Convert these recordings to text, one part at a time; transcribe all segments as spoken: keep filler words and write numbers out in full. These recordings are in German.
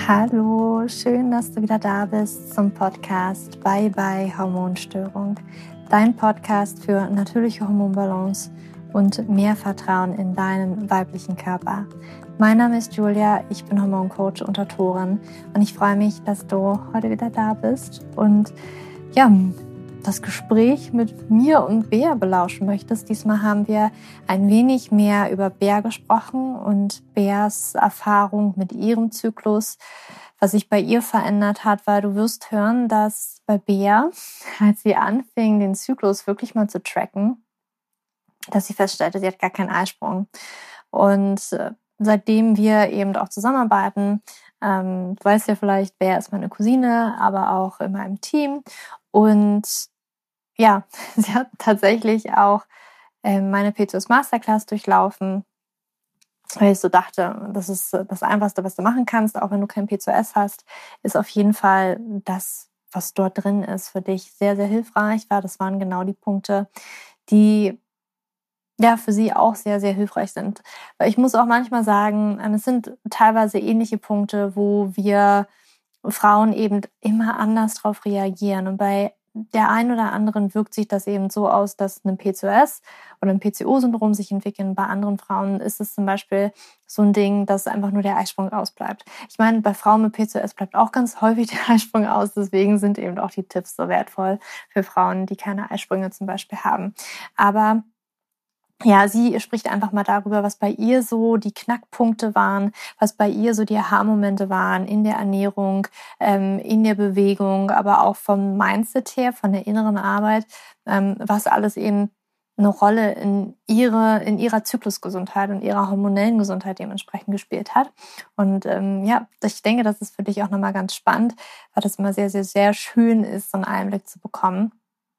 Hallo, schön, dass du wieder da bist zum Podcast Bye Bye Hormonstörung, dein Podcast für natürliche Hormonbalance und mehr Vertrauen in deinen weiblichen Körper. Mein Name ist Julia, ich bin Hormoncoach und Autorin und ich freue mich, dass du heute wieder da bist und ja, das Gespräch mit mir und Bea belauschen möchtest. Diesmal haben wir ein wenig mehr über Bea gesprochen und Beas Erfahrung mit ihrem Zyklus, was sich bei ihr verändert hat, weil du wirst hören, dass bei Bea, als sie anfing, den Zyklus wirklich mal zu tracken, dass sie feststellte, sie hat gar keinen Eisprung. Und äh, seitdem wir eben auch zusammenarbeiten, ähm, du weißt ja vielleicht, Bea ist meine Cousine, aber auch in meinem Team. Und ja, sie hat tatsächlich auch äh, meine P C O S Masterclass durchlaufen, weil ich so dachte, das ist das Einfachste, was du machen kannst, auch wenn du kein P C O S hast, ist auf jeden Fall das, was dort drin ist, für dich sehr, sehr hilfreich war. Das waren genau die Punkte, die ja für sie auch sehr, sehr hilfreich sind. Weil ich muss auch manchmal sagen, es sind teilweise ähnliche Punkte, wo wir Frauen eben immer anders drauf reagieren. Und bei der einen oder anderen wirkt sich das eben so aus, dass ein P C O S oder ein P C O-Syndrom sich entwickeln. Bei anderen Frauen ist es zum Beispiel so ein Ding, dass einfach nur der Eisprung ausbleibt. Ich meine, bei Frauen mit P C O S bleibt auch ganz häufig der Eisprung aus. Deswegen sind eben auch die Tipps so wertvoll für Frauen, die keine Eisprünge zum Beispiel haben. Aber ja, sie spricht einfach mal darüber, was bei ihr so die Knackpunkte waren, was bei ihr so die Aha-Momente waren in der Ernährung, ähm, in der Bewegung, aber auch vom Mindset her, von der inneren Arbeit, ähm, was alles eben eine Rolle in ihre, in ihrer Zyklusgesundheit und ihrer hormonellen Gesundheit dementsprechend gespielt hat. Und ähm, ja, ich denke, das ist für dich auch nochmal ganz spannend, weil das immer sehr, sehr, sehr schön ist, so einen Einblick zu bekommen.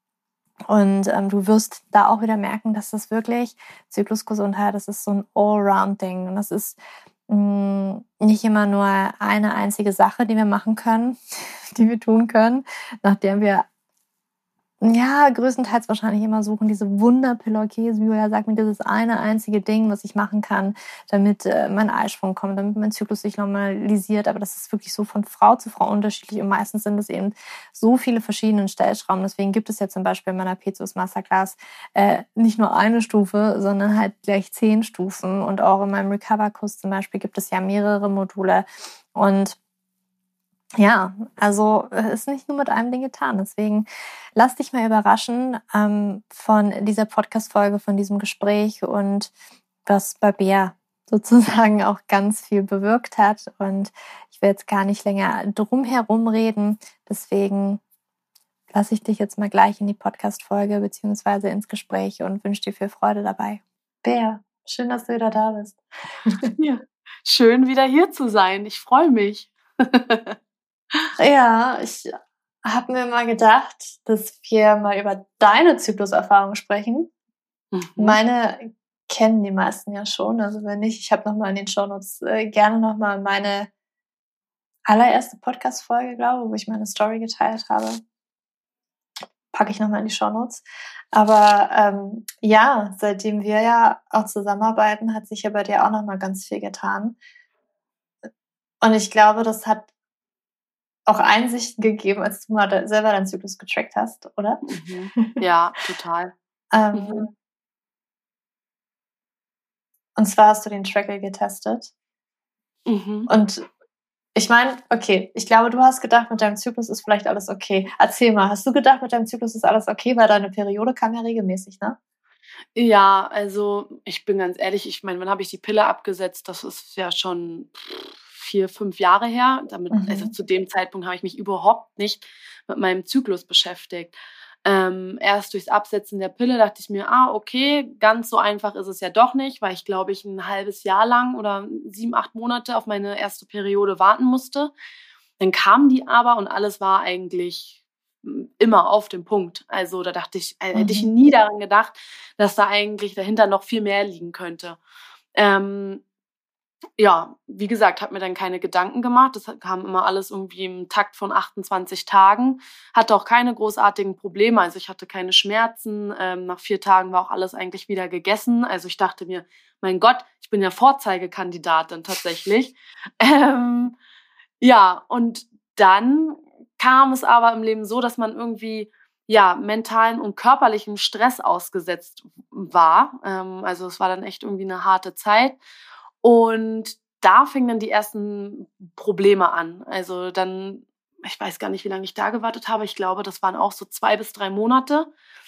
Und ähm, du wirst da auch wieder merken, dass das wirklich Zyklusgesundheit, das ist so ein Allround-Ding. Und das ist mh, nicht immer nur eine einzige Sache, die wir machen können, die wir tun können, nach der wir ja größtenteils wahrscheinlich immer suchen, diese Wunderpille. Okay, Julia, sag mir dieses eine einzige Ding, was ich machen kann, damit äh, mein Eisprung kommt, damit mein Zyklus sich normalisiert. Aber das ist wirklich so von Frau zu Frau unterschiedlich und meistens sind es eben so viele verschiedene Stellschrauben. Deswegen gibt es ja zum Beispiel in meiner P C O S Masterclass äh, nicht nur eine Stufe, sondern halt gleich zehn Stufen. Und auch in meinem Recover-Kurs zum Beispiel gibt es ja mehrere Module. Und ja, also es ist nicht nur mit einem Ding getan. Deswegen lass dich mal überraschen ähm, von dieser Podcast-Folge, von diesem Gespräch und was bei Bea sozusagen auch ganz viel bewirkt hat. Und ich will jetzt gar nicht länger drum herum reden. Deswegen lasse ich dich jetzt mal gleich in die Podcast-Folge beziehungsweise ins Gespräch und wünsche dir viel Freude dabei. Bea, schön, dass du wieder da bist. Ja, schön wieder hier zu sein. Ich freue mich. Ja, ich habe mir mal gedacht, dass wir mal über deine Zykluserfahrung sprechen. Mhm. Meine kennen die meisten ja schon. Also wenn nicht, ich habe nochmal in den Shownotes äh, gerne nochmal meine allererste Podcast-Folge, glaube ich, wo ich meine Story geteilt habe. Packe ich nochmal in die Shownotes. Aber ähm, ja, seitdem wir ja auch zusammenarbeiten, hat sich ja bei dir auch nochmal ganz viel getan. Und ich glaube, das hat auch Einsichten gegeben, als du mal selber deinen Zyklus getrackt hast, oder? Mhm. Ja, total. ähm, mhm. Und zwar hast du den Tracker getestet. Mhm. Und ich meine, okay, ich glaube, du hast gedacht, mit deinem Zyklus ist vielleicht alles okay. Erzähl mal, hast du gedacht, mit deinem Zyklus ist alles okay? Weil deine Periode kam ja regelmäßig, ne? Ja, also ich bin ganz ehrlich, ich meine, wann habe ich die Pille abgesetzt? Das ist ja schon vier, fünf Jahre her. Damit, mhm. Also zu dem Zeitpunkt habe ich mich überhaupt nicht mit meinem Zyklus beschäftigt. Ähm, erst durchs Absetzen der Pille dachte ich mir, ah, okay, ganz so einfach ist es ja doch nicht, weil ich, glaube ich, ein halbes Jahr lang oder sieben, acht Monate auf meine erste Periode warten musste. Dann kam die aber und alles war eigentlich immer auf dem Punkt. Also da dachte ich, äh, mhm. hätte ich nie daran gedacht, dass da eigentlich dahinter noch viel mehr liegen könnte. Ähm, ja, wie gesagt, habe mir dann keine Gedanken gemacht. Das kam immer alles irgendwie im Takt von achtundzwanzig Tagen. Hatte auch keine großartigen Probleme. Also ich hatte keine Schmerzen. Ähm, nach vier Tagen war auch alles eigentlich wieder gegessen. Also ich dachte mir, mein Gott, ich bin ja Vorzeigekandidatin tatsächlich. Ähm, Ja, und dann kam es aber im Leben so, dass man irgendwie ja mentalen und körperlichen Stress ausgesetzt war. Ähm, also es war dann echt irgendwie eine harte Zeit. Und da fingen dann die ersten Probleme an. Also dann, ich weiß gar nicht, wie lange ich da gewartet habe. Ich glaube, das waren auch so zwei bis drei Monate.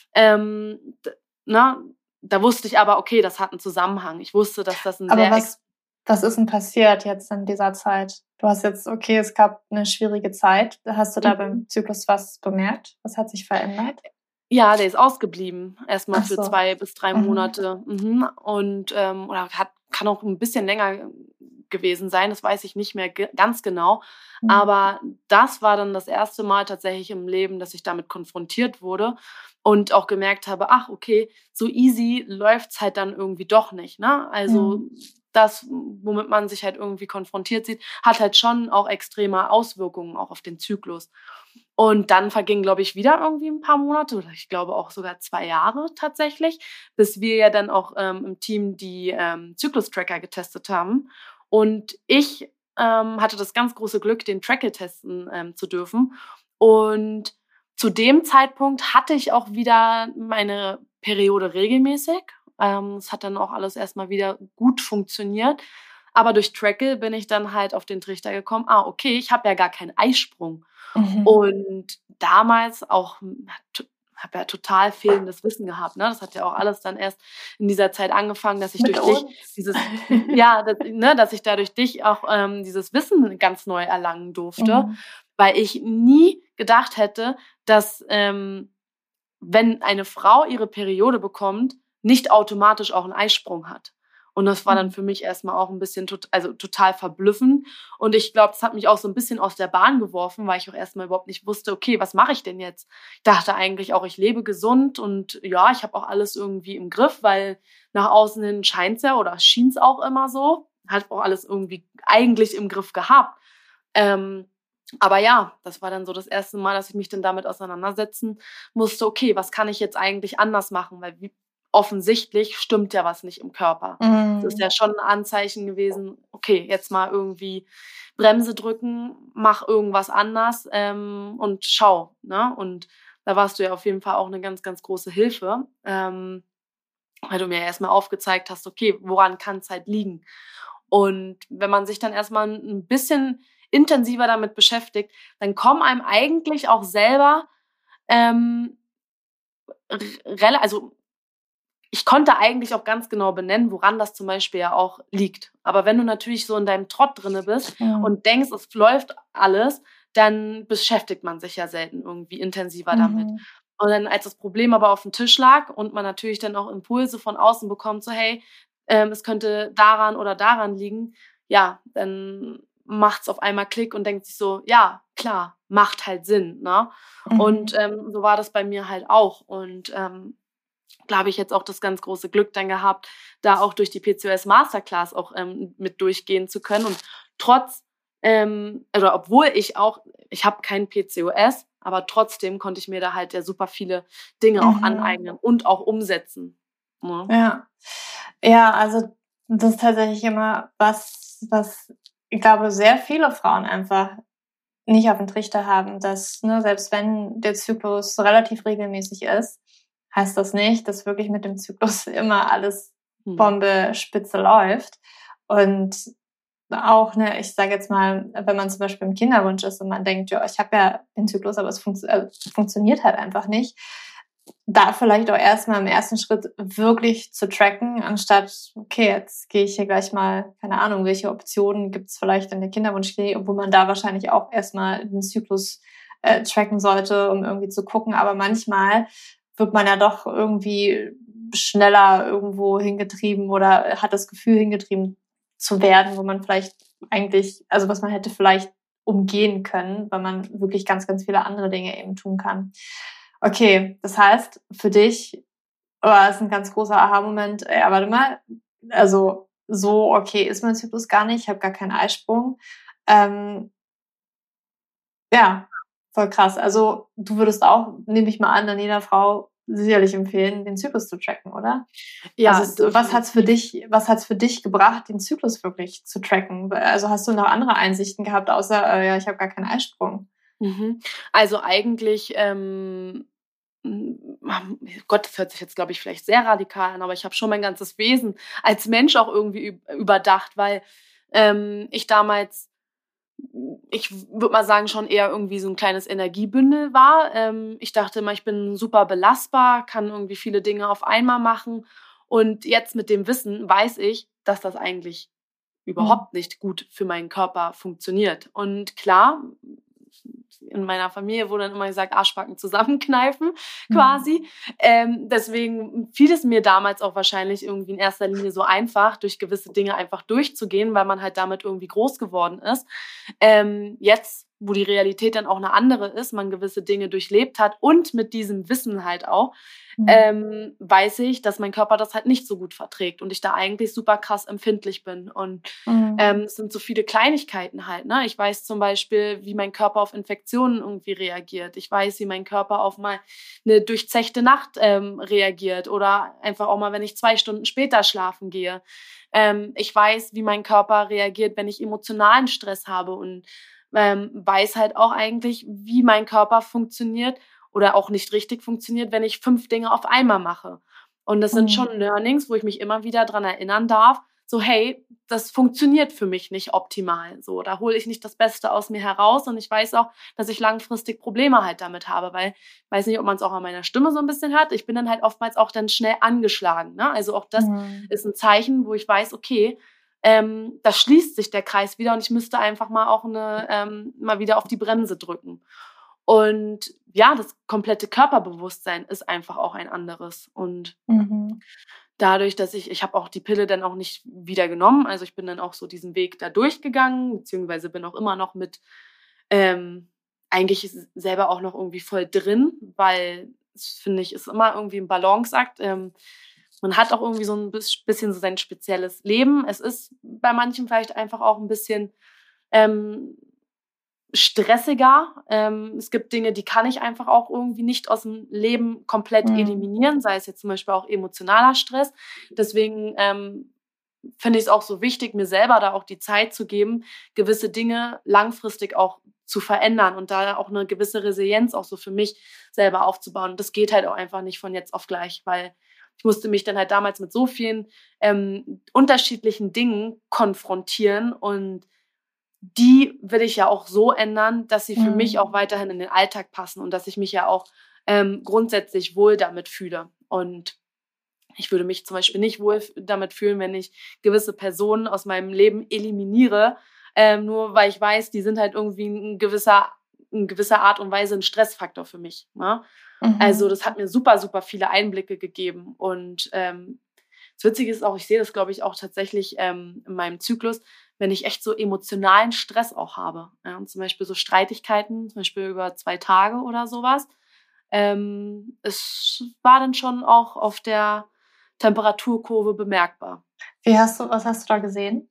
Ähm, d ne? Da wusste ich aber, okay, das hat einen Zusammenhang. Ich wusste, dass das ein Aber sehr was, was ist denn passiert jetzt in dieser Zeit? Du hast jetzt, okay, es gab eine schwierige Zeit. Hast du da beim Zyklus was bemerkt? Was hat sich verändert? Ja, der ist ausgeblieben, erstmal Ach für so. zwei bis drei Mhm. Monate. Mhm. Und, ähm oder hat kann auch ein bisschen länger gewesen sein, das weiß ich nicht mehr ge ganz genau. Mhm. Aber das war dann das erste Mal tatsächlich im Leben, dass ich damit konfrontiert wurde und auch gemerkt habe: „Ach, okay, so easy läuft's halt dann irgendwie doch nicht“, ne? Also, Mhm. das, womit man sich halt irgendwie konfrontiert sieht, hat halt schon auch extreme Auswirkungen auch auf den Zyklus. Und dann vergingen, glaube ich, wieder irgendwie ein paar Monate oder ich glaube auch sogar zwei Jahre tatsächlich, bis wir ja dann auch, ähm, im Team die, ähm, Zyklus-Tracker getestet haben. Und ich, ähm, hatte das ganz große Glück, den Tracker testen, ähm, zu dürfen. Und zu dem Zeitpunkt hatte ich auch wieder meine Periode regelmäßig. Ähm, es hat dann auch alles erst mal wieder gut funktioniert. Aber durch Trackle bin ich dann halt auf den Trichter gekommen: „Ah, okay, ich habe ja gar keinen Eisprung.“ Mhm. Und damals auch hm, t habe ja total fehlendes Wissen gehabt, ne? Das hat ja auch alles dann erst in dieser Zeit angefangen, dass ich Mit durch dich uns. dieses ja, dass ne, dass ich da durch dich auch, ähm, dieses Wissen ganz neu erlangen durfte, Mhm. weil ich nie gedacht hätte, dass, ähm, wenn eine Frau ihre Periode bekommt, nicht automatisch auch 'n Eisprung hat. Und das war dann Mhm. für mich erst mal auch 'n bisschen tot also, total verblüffend. Und ich glaube, das hat mich auch so 'n bisschen aus der Bahn geworfen, weil ich auch erst mal überhaupt nicht wusste: „Okay, was mache ich denn jetzt?“ Ich dachte eigentlich auch, ich lebe gesund und ja, ich habe auch alles irgendwie im Griff, weil nach außen hin scheint's ja oder schien's auch immer so. Hatte auch alles irgendwie eigentlich im Griff gehabt. Ähm, aber ja, das war dann so das erste Mal, dass ich mich dann damit auseinandersetzen musste: „Okay, was kann ich jetzt eigentlich anders machen?“ Weil wie offensichtlich stimmt ja was nicht im Körper. Es ist Mhm. ja schon 'n Anzeichen gewesen: „Okay, jetzt mal irgendwie Bremse drücken, mach irgendwas anders, ähm, und schau“, ne? Und da warst du ja auf jeden Fall auch 'ne ganz, ganz große Hilfe, ähm, weil du mir erst mal aufgezeigt hast: „Okay, woran kann's halt liegen?“ Und wenn man sich dann erst mal 'n bisschen intensiver damit beschäftigt, dann kommen einem eigentlich auch selber, ähm, r rela also, ich konnte eigentlich auch ganz genau benennen, woran das zum Beispiel ja auch liegt. Aber wenn du natürlich so in deinem Trott drinne bist Mhm. und denkst, es läuft alles, dann beschäftigt man sich ja selten irgendwie intensiver damit. Mhm. Und dann, als das Problem aber aufm Tisch lag und man natürlich dann auch Impulse von außen bekommt, so: „Hey, ähm, es könnte daran oder daran liegen“, ja, dann macht's auf einmal Klick und denkt sich so: „Ja, klar, macht halt Sinn“, ne? Und, Mhm. ähm, so war das bei mir halt auch. Und, ähm, da habe ich jetzt auch das ganz große Glück dann gehabt, da auch durch die P C O S Masterclass auch, ähm, mit durchgehen zu können. Und trotz ähm, oder obwohl ich auch ich habe kein P C O S, aber trotzdem konnte ich mir da halt ja super viele Dinge auch Mhm. aneignen und auch umsetzen, ne? Ja. Ja, also das ist tatsächlich immer was, was ich glaube, sehr viele Frauen einfach nicht auf auf'n Trichter haben, dass, ne, selbst wenn der Zyklus relativ regelmäßig ist, heißt das nicht, dass wirklich mit dem Zyklus immer alles Mhm. Bombe spitze läuft. Und auch, ne, ich sage jetzt mal, wenn man zum Beispiel im Kinderwunsch ist und man denkt: „Ja, ich habe ja den Zyklus, aber es funktio äh, funktioniert halt einfach nicht“, da vielleicht auch erst mal im ersten Schritt wirklich zu tracken, anstatt: „Okay, jetzt gehe ich hier gleich mal keine Ahnung, welche Optionen gibt's vielleicht in der Kinderwunschklinik“, obwohl man da wahrscheinlich auch erst mal den Zyklus, äh, tracken sollte, um irgendwie zu gucken. Aber manchmal wird man ja doch irgendwie schneller irgendwo hingetrieben oder hat das Gefühl, hingetrieben zu werden, wo man vielleicht eigentlich also, was man hätte vielleicht umgehen können, weil man wirklich ganz, ganz viele andere Dinge eben tun kann. Okay, das heißt, für dich war es 'n ganz großer Aha-Moment: „Ja, warte mal, also, so okay ist mein Zyklus gar nicht, ich habe gar keinen Eisprung.“ Ähm ja, voll krass. Also, du würdest auch, nehme ich mal an, dann jeder Frau sicherlich empfehlen, den Zyklus zu tracken, oder? Ja, also was hat's für dich, was hat's für dich gebracht, den Zyklus wirklich zu tracken? Also hast du noch andere Einsichten gehabt, außer, äh, ja, ich habe gar keinen Eisprung? Mhm. Also eigentlich, ähm, Gott, das hört sich jetzt, glaube ich, vielleicht sehr radikal an, aber ich habe schon mein ganzes Wesen als Mensch auch irgendwie überdacht, weil ähm, ich damals, ich würde mal sagen, schon eher irgendwie so ein kleines Energiebündel war. Ähm, ich dachte immer, ich bin super belastbar, kann irgendwie viele Dinge auf einmal machen. Und jetzt mit dem Wissen weiß ich, dass das eigentlich überhaupt nicht gut für meinen Körper funktioniert. Und klar, in meiner Familie wurde dann immer gesagt, Arschbacken zusammenkneifen quasi. Mhm. Ähm, deswegen fiel es mir damals auch wahrscheinlich irgendwie in erster Linie so einfach, durch gewisse Dinge einfach durchzugehen, weil man halt damit irgendwie groß geworden ist. Ähm, jetzt, wo die Realität dann auch eine andere ist, man gewisse Dinge durchlebt hat und mit diesem Wissen halt auch, mhm. ähm, weiß ich, dass mein Körper das halt nicht so gut verträgt und ich da eigentlich super krass empfindlich bin. Und mhm. ähm, es sind so viele Kleinigkeiten halt. Ne? Ich weiß zum Beispiel, wie mein Körper auf Infektionen irgendwie reagiert. Ich weiß, wie mein Körper auf mal eine durchzechte Nacht ähm, reagiert oder einfach auch mal, wenn ich zwei Stunden später schlafen gehe. Ähm, ich weiß, wie mein Körper reagiert, wenn ich emotionalen Stress habe und ähm, weiß halt auch eigentlich, wie mein Körper funktioniert oder auch nicht richtig funktioniert, wenn ich fünf Dinge auf einmal mache. Und das sind mhm. schon Learnings, wo ich mich immer wieder dran erinnern darf, so hey, das funktioniert für mich nicht optimal. So, da hole ich nicht das Beste aus mir heraus und ich weiß auch, dass ich langfristig Probleme halt damit habe, weil ich weiß nicht, ob man es auch an meiner Stimme so ein bisschen hört. Ich bin dann halt oftmals auch dann schnell angeschlagen. Ne? Also auch das mhm. ist ein Zeichen, wo ich weiß, okay, ähm, da schließt sich der Kreis wieder und ich müsste einfach mal auch eine, ähm, mal wieder auf die Bremse drücken. Und ja, das komplette Körperbewusstsein ist einfach auch ein anderes. Und mhm. dadurch, dass ich, ich habe auch die Pille dann auch nicht wieder genommen, also ich bin dann auch so diesen Weg da durchgegangen, beziehungsweise bin auch immer noch mit, ähm, eigentlich selber auch noch irgendwie voll drin, weil das finde ich, ist immer irgendwie ein Balanceakt. Ähm, man hat auch irgendwie so ein bisschen so sein spezielles Leben. Es ist bei manchen vielleicht einfach auch ein bisschen ähm, stressiger. Ähm, es gibt Dinge, die kann ich einfach auch irgendwie nicht aus dem Leben komplett mhm. eliminieren, sei es jetzt zum Beispiel auch emotionaler Stress. Deswegen ähm, finde ich es auch so wichtig, mir selber da auch die Zeit zu geben, gewisse Dinge langfristig auch zu verändern und da auch eine gewisse Resilienz auch so für mich selber aufzubauen. Und das geht halt auch einfach nicht von jetzt auf gleich, weil ich musste mich dann halt damals mit so vielen ähm, unterschiedlichen Dingen konfrontieren und die will ich ja auch so ändern, dass sie für mhm. mich auch weiterhin in den Alltag passen und dass ich mich ja auch ähm, grundsätzlich wohl damit fühle. Und ich würde mich zum Beispiel nicht wohl damit fühlen, wenn ich gewisse Personen aus meinem Leben eliminiere, ähm, nur weil ich weiß, die sind halt irgendwie in gewisser, in gewisser Art und Weise ein Stressfaktor für mich. Ne? Mhm. Also das hat mir super, super viele Einblicke gegeben. Und ähm, das Witzige ist auch, ich sehe das, glaube ich, auch tatsächlich ähm, in meinem Zyklus, wenn ich echt so emotionalen Stress auch habe. Ja, und zum Beispiel so Streitigkeiten, zum Beispiel über zwei Tage oder sowas. Ähm, es war dann schon auch auf der Temperaturkurve bemerkbar. Wie hast du, was hast du da gesehen?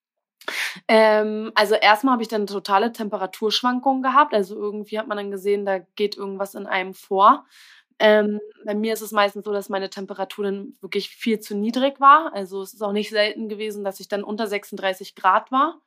Ähm, also erstmal habe ich dann totale Temperaturschwankungen gehabt. Also irgendwie hat man dann gesehen, da geht irgendwas in einem vor. Ähm, bei mir ist es meistens so, dass meine Temperatur dann wirklich viel zu niedrig war. Also es ist auch nicht selten gewesen, dass ich dann unter sechsunddreißig Grad war.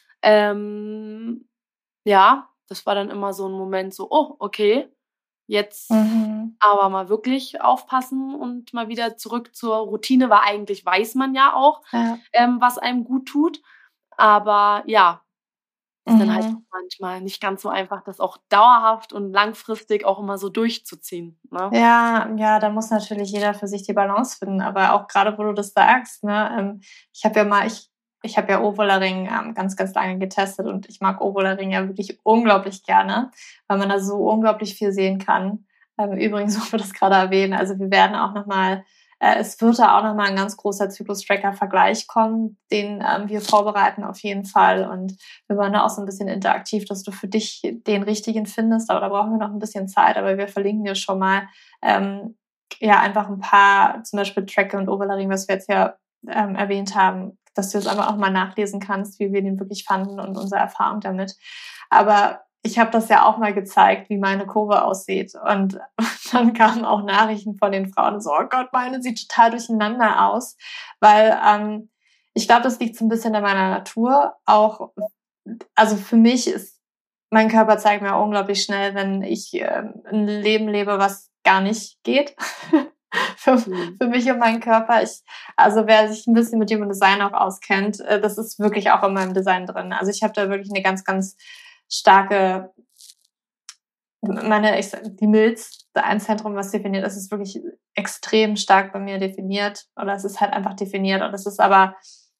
Ähm, ja, das war dann immer so ein Moment so, oh, okay, jetzt mhm. aber mal wirklich aufpassen und mal wieder zurück zur Routine, weil eigentlich weiß man ja auch, ja. Ähm, was einem gut tut. Aber ja, ist mhm. dann halt manchmal nicht ganz so einfach, das auch dauerhaft und langfristig auch immer so durchzuziehen. Ne? Ja, ja, da muss natürlich jeder für sich die Balance finden. Aber auch gerade, wo du das sagst, ne, ich habe ja mal, ich, ich habe ja Ovularing ähm, ganz, ganz lange getestet und ich mag Ovularing ja wirklich unglaublich gerne, weil man da so unglaublich viel sehen kann. Ähm, übrigens, wo wir das gerade erwähnen, also wir werden auch nochmal Es wird da auch nochmal ein ganz großer Zyklus-Tracker-Vergleich kommen, den ähm, wir vorbereiten auf jeden Fall. Und wir waren da auch so ein bisschen interaktiv, dass du für dich den richtigen findest. Aber da brauchen wir noch ein bisschen Zeit. Aber wir verlinken dir schon mal ähm, ja einfach ein paar, zum Beispiel Tracker und Ovularing, was wir jetzt ja ähm, erwähnt haben, dass du es einfach auch mal nachlesen kannst, wie wir den wirklich fanden und unsere Erfahrung damit. Aber ich habe das ja auch mal gezeigt, wie meine Kurve aussieht. Und dann kamen auch Nachrichten von den Frauen so, oh Gott, meine sieht total durcheinander aus. Weil ähm, ich glaube, das liegt so ein bisschen in meiner Natur. Auch, also für mich ist, mein Körper zeigt mir unglaublich schnell, wenn ich äh, ein Leben lebe, was gar nicht geht. für, mhm. für mich und meinen Körper. Ich, also wer sich ein bisschen mit Human Design auch auskennt, äh, das ist wirklich auch in meinem Design drin. Also ich habe da wirklich eine ganz, ganz starke, meine, ich, die Milz, ein Zentrum, was definiert ist, ist wirklich extrem stark bei mir definiert. Oder es ist halt einfach definiert. Und es ist aber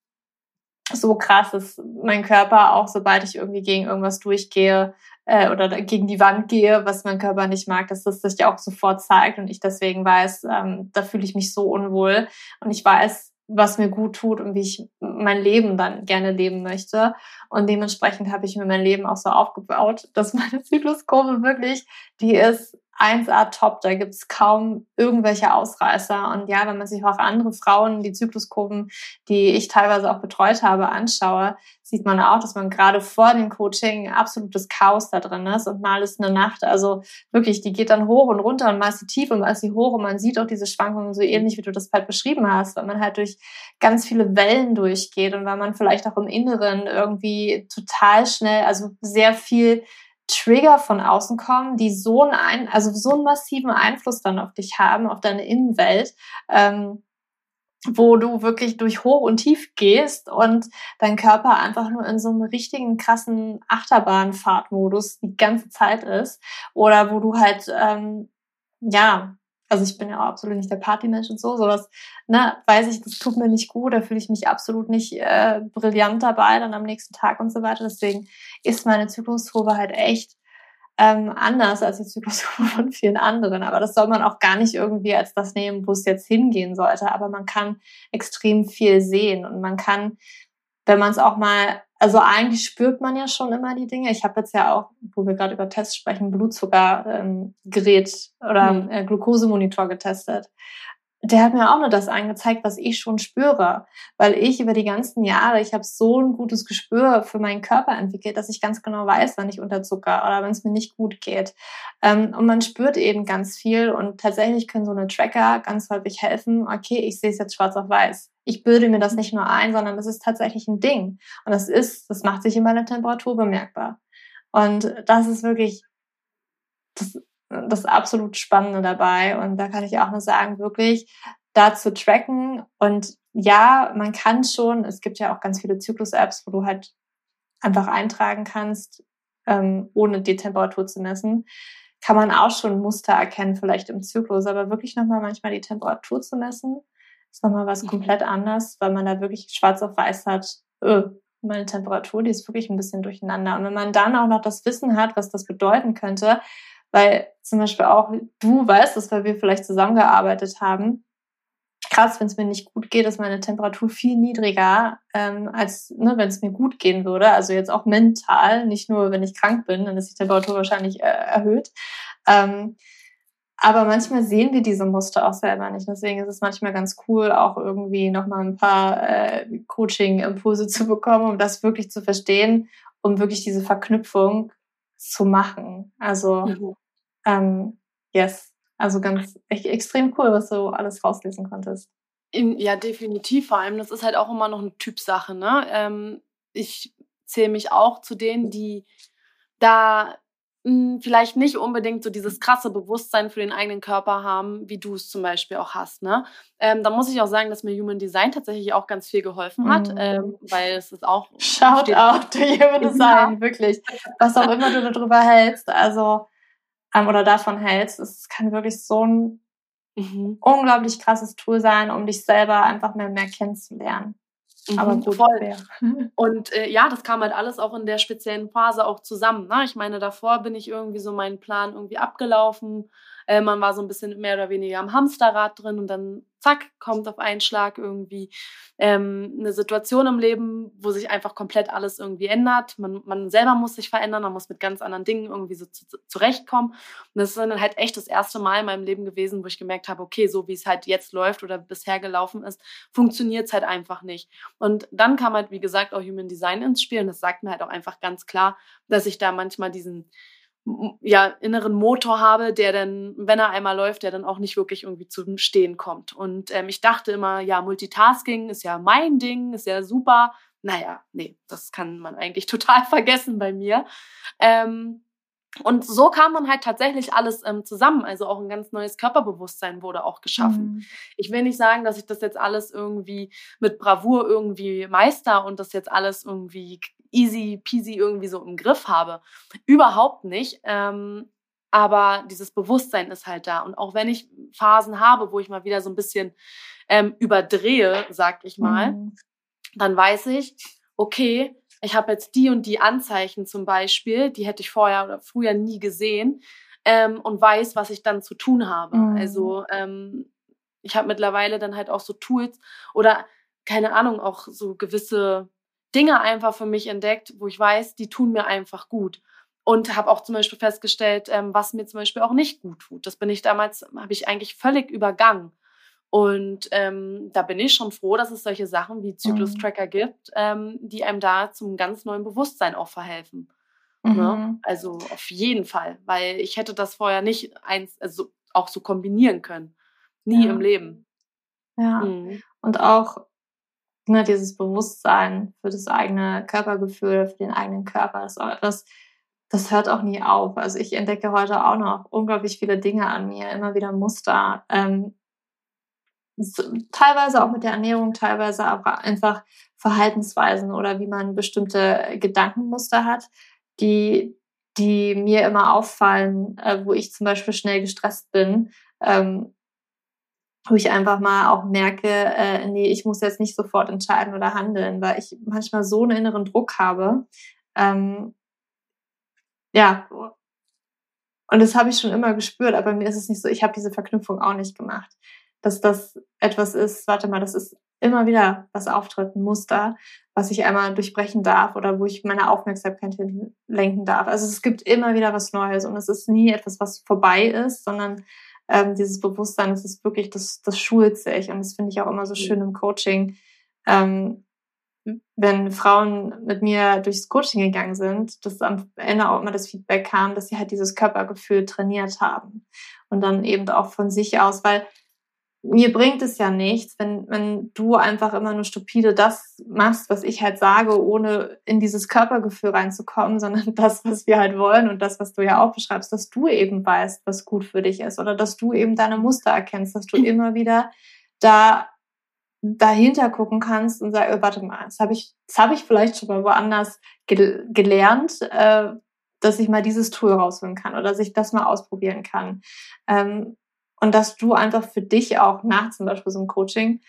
so krass, dass mein Körper auch, sobald ich irgendwie gegen irgendwas durchgehe äh, oder gegen die Wand gehe, was mein Körper nicht mag, dass das sich auch sofort zeigt und ich deswegen weiß, ähm, da fühle ich mich so unwohl und ich weiß, was mir gut tut und wie ich mein Leben dann gerne leben möchte. Und dementsprechend habe ich mir mein Leben auch so aufgebaut, dass meine Zykluskurve wirklich, die ist eins A top, da gibt's kaum irgendwelche Ausreißer. Und ja, wenn man sich auch andere Frauen, die Zykluskurven, die ich teilweise auch betreut habe, anschaue, sieht man auch, dass man gerade vor dem Coaching absolutes Chaos da drin ist und mal ist eine Nacht, also wirklich, die geht dann hoch und runter und mal ist sie tief und mal ist sie hoch und man sieht auch diese Schwankungen so ähnlich, wie du das halt beschrieben hast, weil man halt durch ganz viele Wellen durchgeht und weil man vielleicht auch im Inneren irgendwie total schnell, also sehr viel Trigger von außen kommen, die so einen, also so einen massiven Einfluss dann auf dich haben, auf deine Innenwelt, ähm, wo du wirklich durch Hoch und Tief gehst und dein Körper einfach nur in so einem richtigen krassen Achterbahnfahrtmodus die ganze Zeit ist oder wo du halt, ähm, ja, also ich bin ja auch absolut nicht der Partymensch und so, sowas, ne, weiß ich, das tut mir nicht gut, da fühle ich mich absolut nicht äh, brillant dabei, dann am nächsten Tag und so weiter. Deswegen ist meine Zykluskurve halt echt ähm, anders als die Zykluskurve von vielen anderen. Aber das soll man auch gar nicht irgendwie als das nehmen, wo es jetzt hingehen sollte. Aber man kann extrem viel sehen und man kann, wenn man es auch mal, also eigentlich spürt man ja schon immer die Dinge. Ich habe jetzt ja auch, wo wir gerade über Tests sprechen, Blutzuckergerät ähm, oder mhm. äh, Glukosemonitor getestet. Der hat mir auch nur das angezeigt, was ich schon spüre, weil ich über die ganzen Jahre, ich habe so ein gutes Gespür für meinen Körper entwickelt, dass ich ganz genau weiß, wann ich unterzucker oder wenn es mir nicht gut geht. Und man spürt eben ganz viel und tatsächlich können so eine Tracker ganz häufig helfen, okay, ich sehe es jetzt schwarz auf weiß. Ich bilde mir das nicht nur ein, sondern das ist tatsächlich ein Ding. Und das ist, das macht sich in meiner Temperatur bemerkbar. Und das ist wirklich, das das absolut Spannende dabei. Und da kann ich auch nur sagen, wirklich da zu tracken. Und ja, man kann schon, es gibt ja auch ganz viele Zyklus-Apps, wo du halt einfach eintragen kannst, ähm, ohne die Temperatur zu messen, kann man auch schon Muster erkennen, vielleicht im Zyklus. Aber wirklich nochmal manchmal die Temperatur zu messen, ist nochmal was komplett anderes, weil man da wirklich schwarz auf weiß hat, öh, meine Temperatur, die ist wirklich ein bisschen durcheinander. Und wenn man dann auch noch das Wissen hat, was das bedeuten könnte, weil zum Beispiel auch du weißt, dass weil wir vielleicht zusammengearbeitet haben, krass, wenn es mir nicht gut geht, ist meine Temperatur viel niedriger, ähm, als ne, wenn es mir gut gehen würde. Also jetzt auch mental, nicht nur wenn ich krank bin, dann ist die Temperatur wahrscheinlich äh, erhöht. Ähm, aber manchmal sehen wir diese Muster auch selber nicht. Deswegen ist es manchmal ganz cool, auch irgendwie nochmal ein paar äh, Coaching-Impulse zu bekommen, um das wirklich zu verstehen, um wirklich diese Verknüpfung zu machen. Also mhm. ähm, yes, also ganz echt, extrem cool, was du alles rauslesen konntest. In, ja, definitiv. Vor allem, das ist halt auch immer noch eine Typsache. Ne? Ähm, ich zähle mich auch zu denen, die da mh, vielleicht nicht unbedingt so dieses krasse Bewusstsein für den eigenen Körper haben, wie du es zum Beispiel auch hast. Ne? Ähm, da muss ich auch sagen, dass mir Human Design tatsächlich auch ganz viel geholfen hat, mm. ähm, weil es ist auch... Shout out to Human Design, ja. Wirklich. Was auch immer du darüber hältst, also ähm, oder davon hältst, es kann wirklich so ein mhm. unglaublich krasses Tool sein, um dich selber einfach mehr, mehr kennenzulernen. Mhm, aber gut, voll. Und äh, ja, das kam halt alles auch in der speziellen Phase auch zusammen. Ne? Ich meine, davor bin ich irgendwie so meinen Plan irgendwie abgelaufen. Äh, man war so ein bisschen mehr oder weniger am Hamsterrad drin und dann zack, kommt auf einen Schlag irgendwie ähm, eine Situation im Leben, wo sich einfach komplett alles irgendwie ändert. Man, man selber muss sich verändern, man muss mit ganz anderen Dingen irgendwie so zu, zu, zurechtkommen. Und das ist dann halt echt das erste Mal in meinem Leben gewesen, wo ich gemerkt habe, okay, so wie es halt jetzt läuft oder bisher gelaufen ist, funktioniert es halt einfach nicht. Und dann kam halt, wie gesagt, auch Human Design ins Spiel und das sagt mir halt auch einfach ganz klar, dass ich da manchmal diesen ja, inneren Motor habe, der dann, wenn er einmal läuft, der dann auch nicht wirklich irgendwie zum Stehen kommt. Und ähm, ich dachte immer, ja, Multitasking ist ja mein Ding, ist ja super. Naja, nee, das kann man eigentlich total vergessen bei mir. Ähm, und so kam dann halt tatsächlich alles ähm, zusammen. Also auch ein ganz neues Körperbewusstsein wurde auch geschaffen. Mhm. Ich will nicht sagen, dass ich das jetzt alles irgendwie mit Bravour irgendwie meister und das jetzt alles irgendwie easy peasy irgendwie so im Griff habe. Überhaupt nicht. Ähm, aber dieses Bewusstsein ist halt da. Und auch wenn ich Phasen habe, wo ich mal wieder so ein bisschen ähm, überdrehe, sag ich mal, mhm. dann weiß ich, okay, ich habe jetzt die und die Anzeichen zum Beispiel, die hätte ich vorher oder früher nie gesehen ähm, und weiß, was ich dann zu tun habe. Mhm. Also ähm, ich habe mittlerweile dann halt auch so Tools oder keine Ahnung, auch so gewisse Dinge einfach für mich entdeckt, wo ich weiß, die tun mir einfach gut. Und habe auch zum Beispiel festgestellt, ähm, was mir zum Beispiel auch nicht gut tut. Das bin ich damals, habe ich eigentlich völlig übergangen. Und ähm, da bin ich schon froh, dass es solche Sachen wie Zyklus-Tracker mhm. gibt, ähm, die einem da zum ganz neuen Bewusstsein auch verhelfen. Mhm. Ne? Also auf jeden Fall, weil ich hätte das vorher nicht eins, also auch so kombinieren können. Nie ja. im Leben. Ja, mhm. und auch ne, dieses Bewusstsein für das eigene Körpergefühl, für den eigenen Körper, das, das, das hört auch nie auf. Also ich entdecke heute auch noch unglaublich viele Dinge an mir, immer wieder Muster, ähm, so, teilweise auch mit der Ernährung, teilweise aber einfach Verhaltensweisen oder wie man bestimmte Gedankenmuster hat, die, die mir immer auffallen, äh, wo ich zum Beispiel schnell gestresst bin, ähm, wo ich einfach mal auch merke, äh, nee, ich muss jetzt nicht sofort entscheiden oder handeln, weil ich manchmal so einen inneren Druck habe. Ähm, ja, und das habe ich schon immer gespürt, aber mir ist es nicht so, ich habe diese Verknüpfung auch nicht gemacht, dass das etwas ist, warte mal, das ist immer wieder was auftritt, ein Muster, was ich einmal durchbrechen darf oder wo ich meine Aufmerksamkeit lenken darf. Also es gibt immer wieder was Neues und es ist nie etwas, was vorbei ist, sondern ähm, dieses Bewusstsein, das ist wirklich, das, das schult sich und das finde ich auch immer so schön im Coaching, ähm, wenn Frauen mit mir durchs Coaching gegangen sind, dass am Ende auch immer das Feedback kam, dass sie halt dieses Körpergefühl trainiert haben und dann eben auch von sich aus, weil mir bringt es ja nichts, wenn, wenn du einfach immer nur stupide das machst, was ich halt sage, ohne in dieses Körpergefühl reinzukommen, sondern das, was wir halt wollen und das, was du ja auch beschreibst, dass du eben weißt, was gut für dich ist oder dass du eben deine Muster erkennst, dass du immer wieder da dahinter gucken kannst und sagst, oh, warte mal, das habe ich, das habe ich vielleicht schon mal woanders ge- gelernt, äh, dass ich mal dieses Tool rausholen kann oder dass ich das mal ausprobieren kann. Ähm, und dass du einfach für dich auch nach zum Beispiel so einem Coaching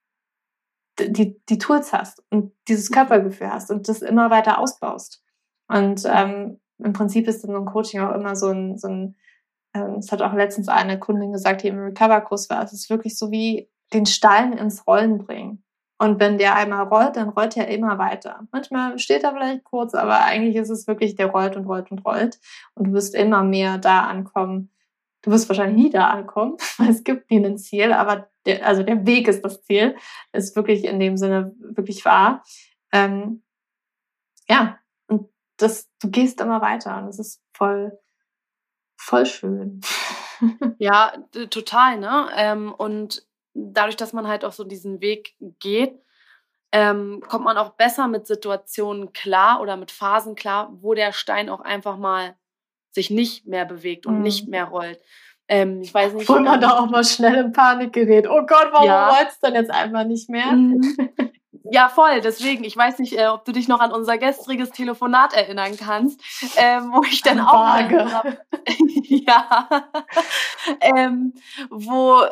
die, die Tools hast und dieses Körpergefühl hast und das immer weiter ausbaust. Und ähm, im Prinzip ist dann so ein Coaching auch immer so ein, so ein ähm, das hat auch letztens eine Kundin gesagt, die im Recover-Kurs war, es ist wirklich so wie den Stein ins Rollen bringen. Und wenn der einmal rollt, dann rollt er immer weiter. Manchmal steht er vielleicht kurz, aber eigentlich ist es wirklich, der rollt und rollt und rollt. Und du wirst immer mehr da ankommen. Du wirst wahrscheinlich nie da ankommen, weil es gibt nie ein Ziel, aber der, also der Weg ist das Ziel, ist wirklich in dem Sinne wirklich wahr. Ähm, ja, und das, du gehst immer weiter und das ist voll, voll schön. Ja, total, ne? Ähm, und dadurch, dass man halt auch so diesen Weg geht, ähm, kommt man auch besser mit Situationen klar oder mit Phasen klar, wo der Stein auch einfach mal sich nicht mehr bewegt und mhm. nicht mehr rollt. Ähm, ich weiß nicht. Wo man ähm, da auch mal schnell in Panik gerät. Oh Gott, warum ja. rollt's denn jetzt einfach nicht mehr? Mhm. Ja, voll. Deswegen, ich weiß nicht, äh, ob du dich noch an unser gestriges Telefonat erinnern kannst, ähm, wo ich dann auch Vage. hab, ja, ähm, wo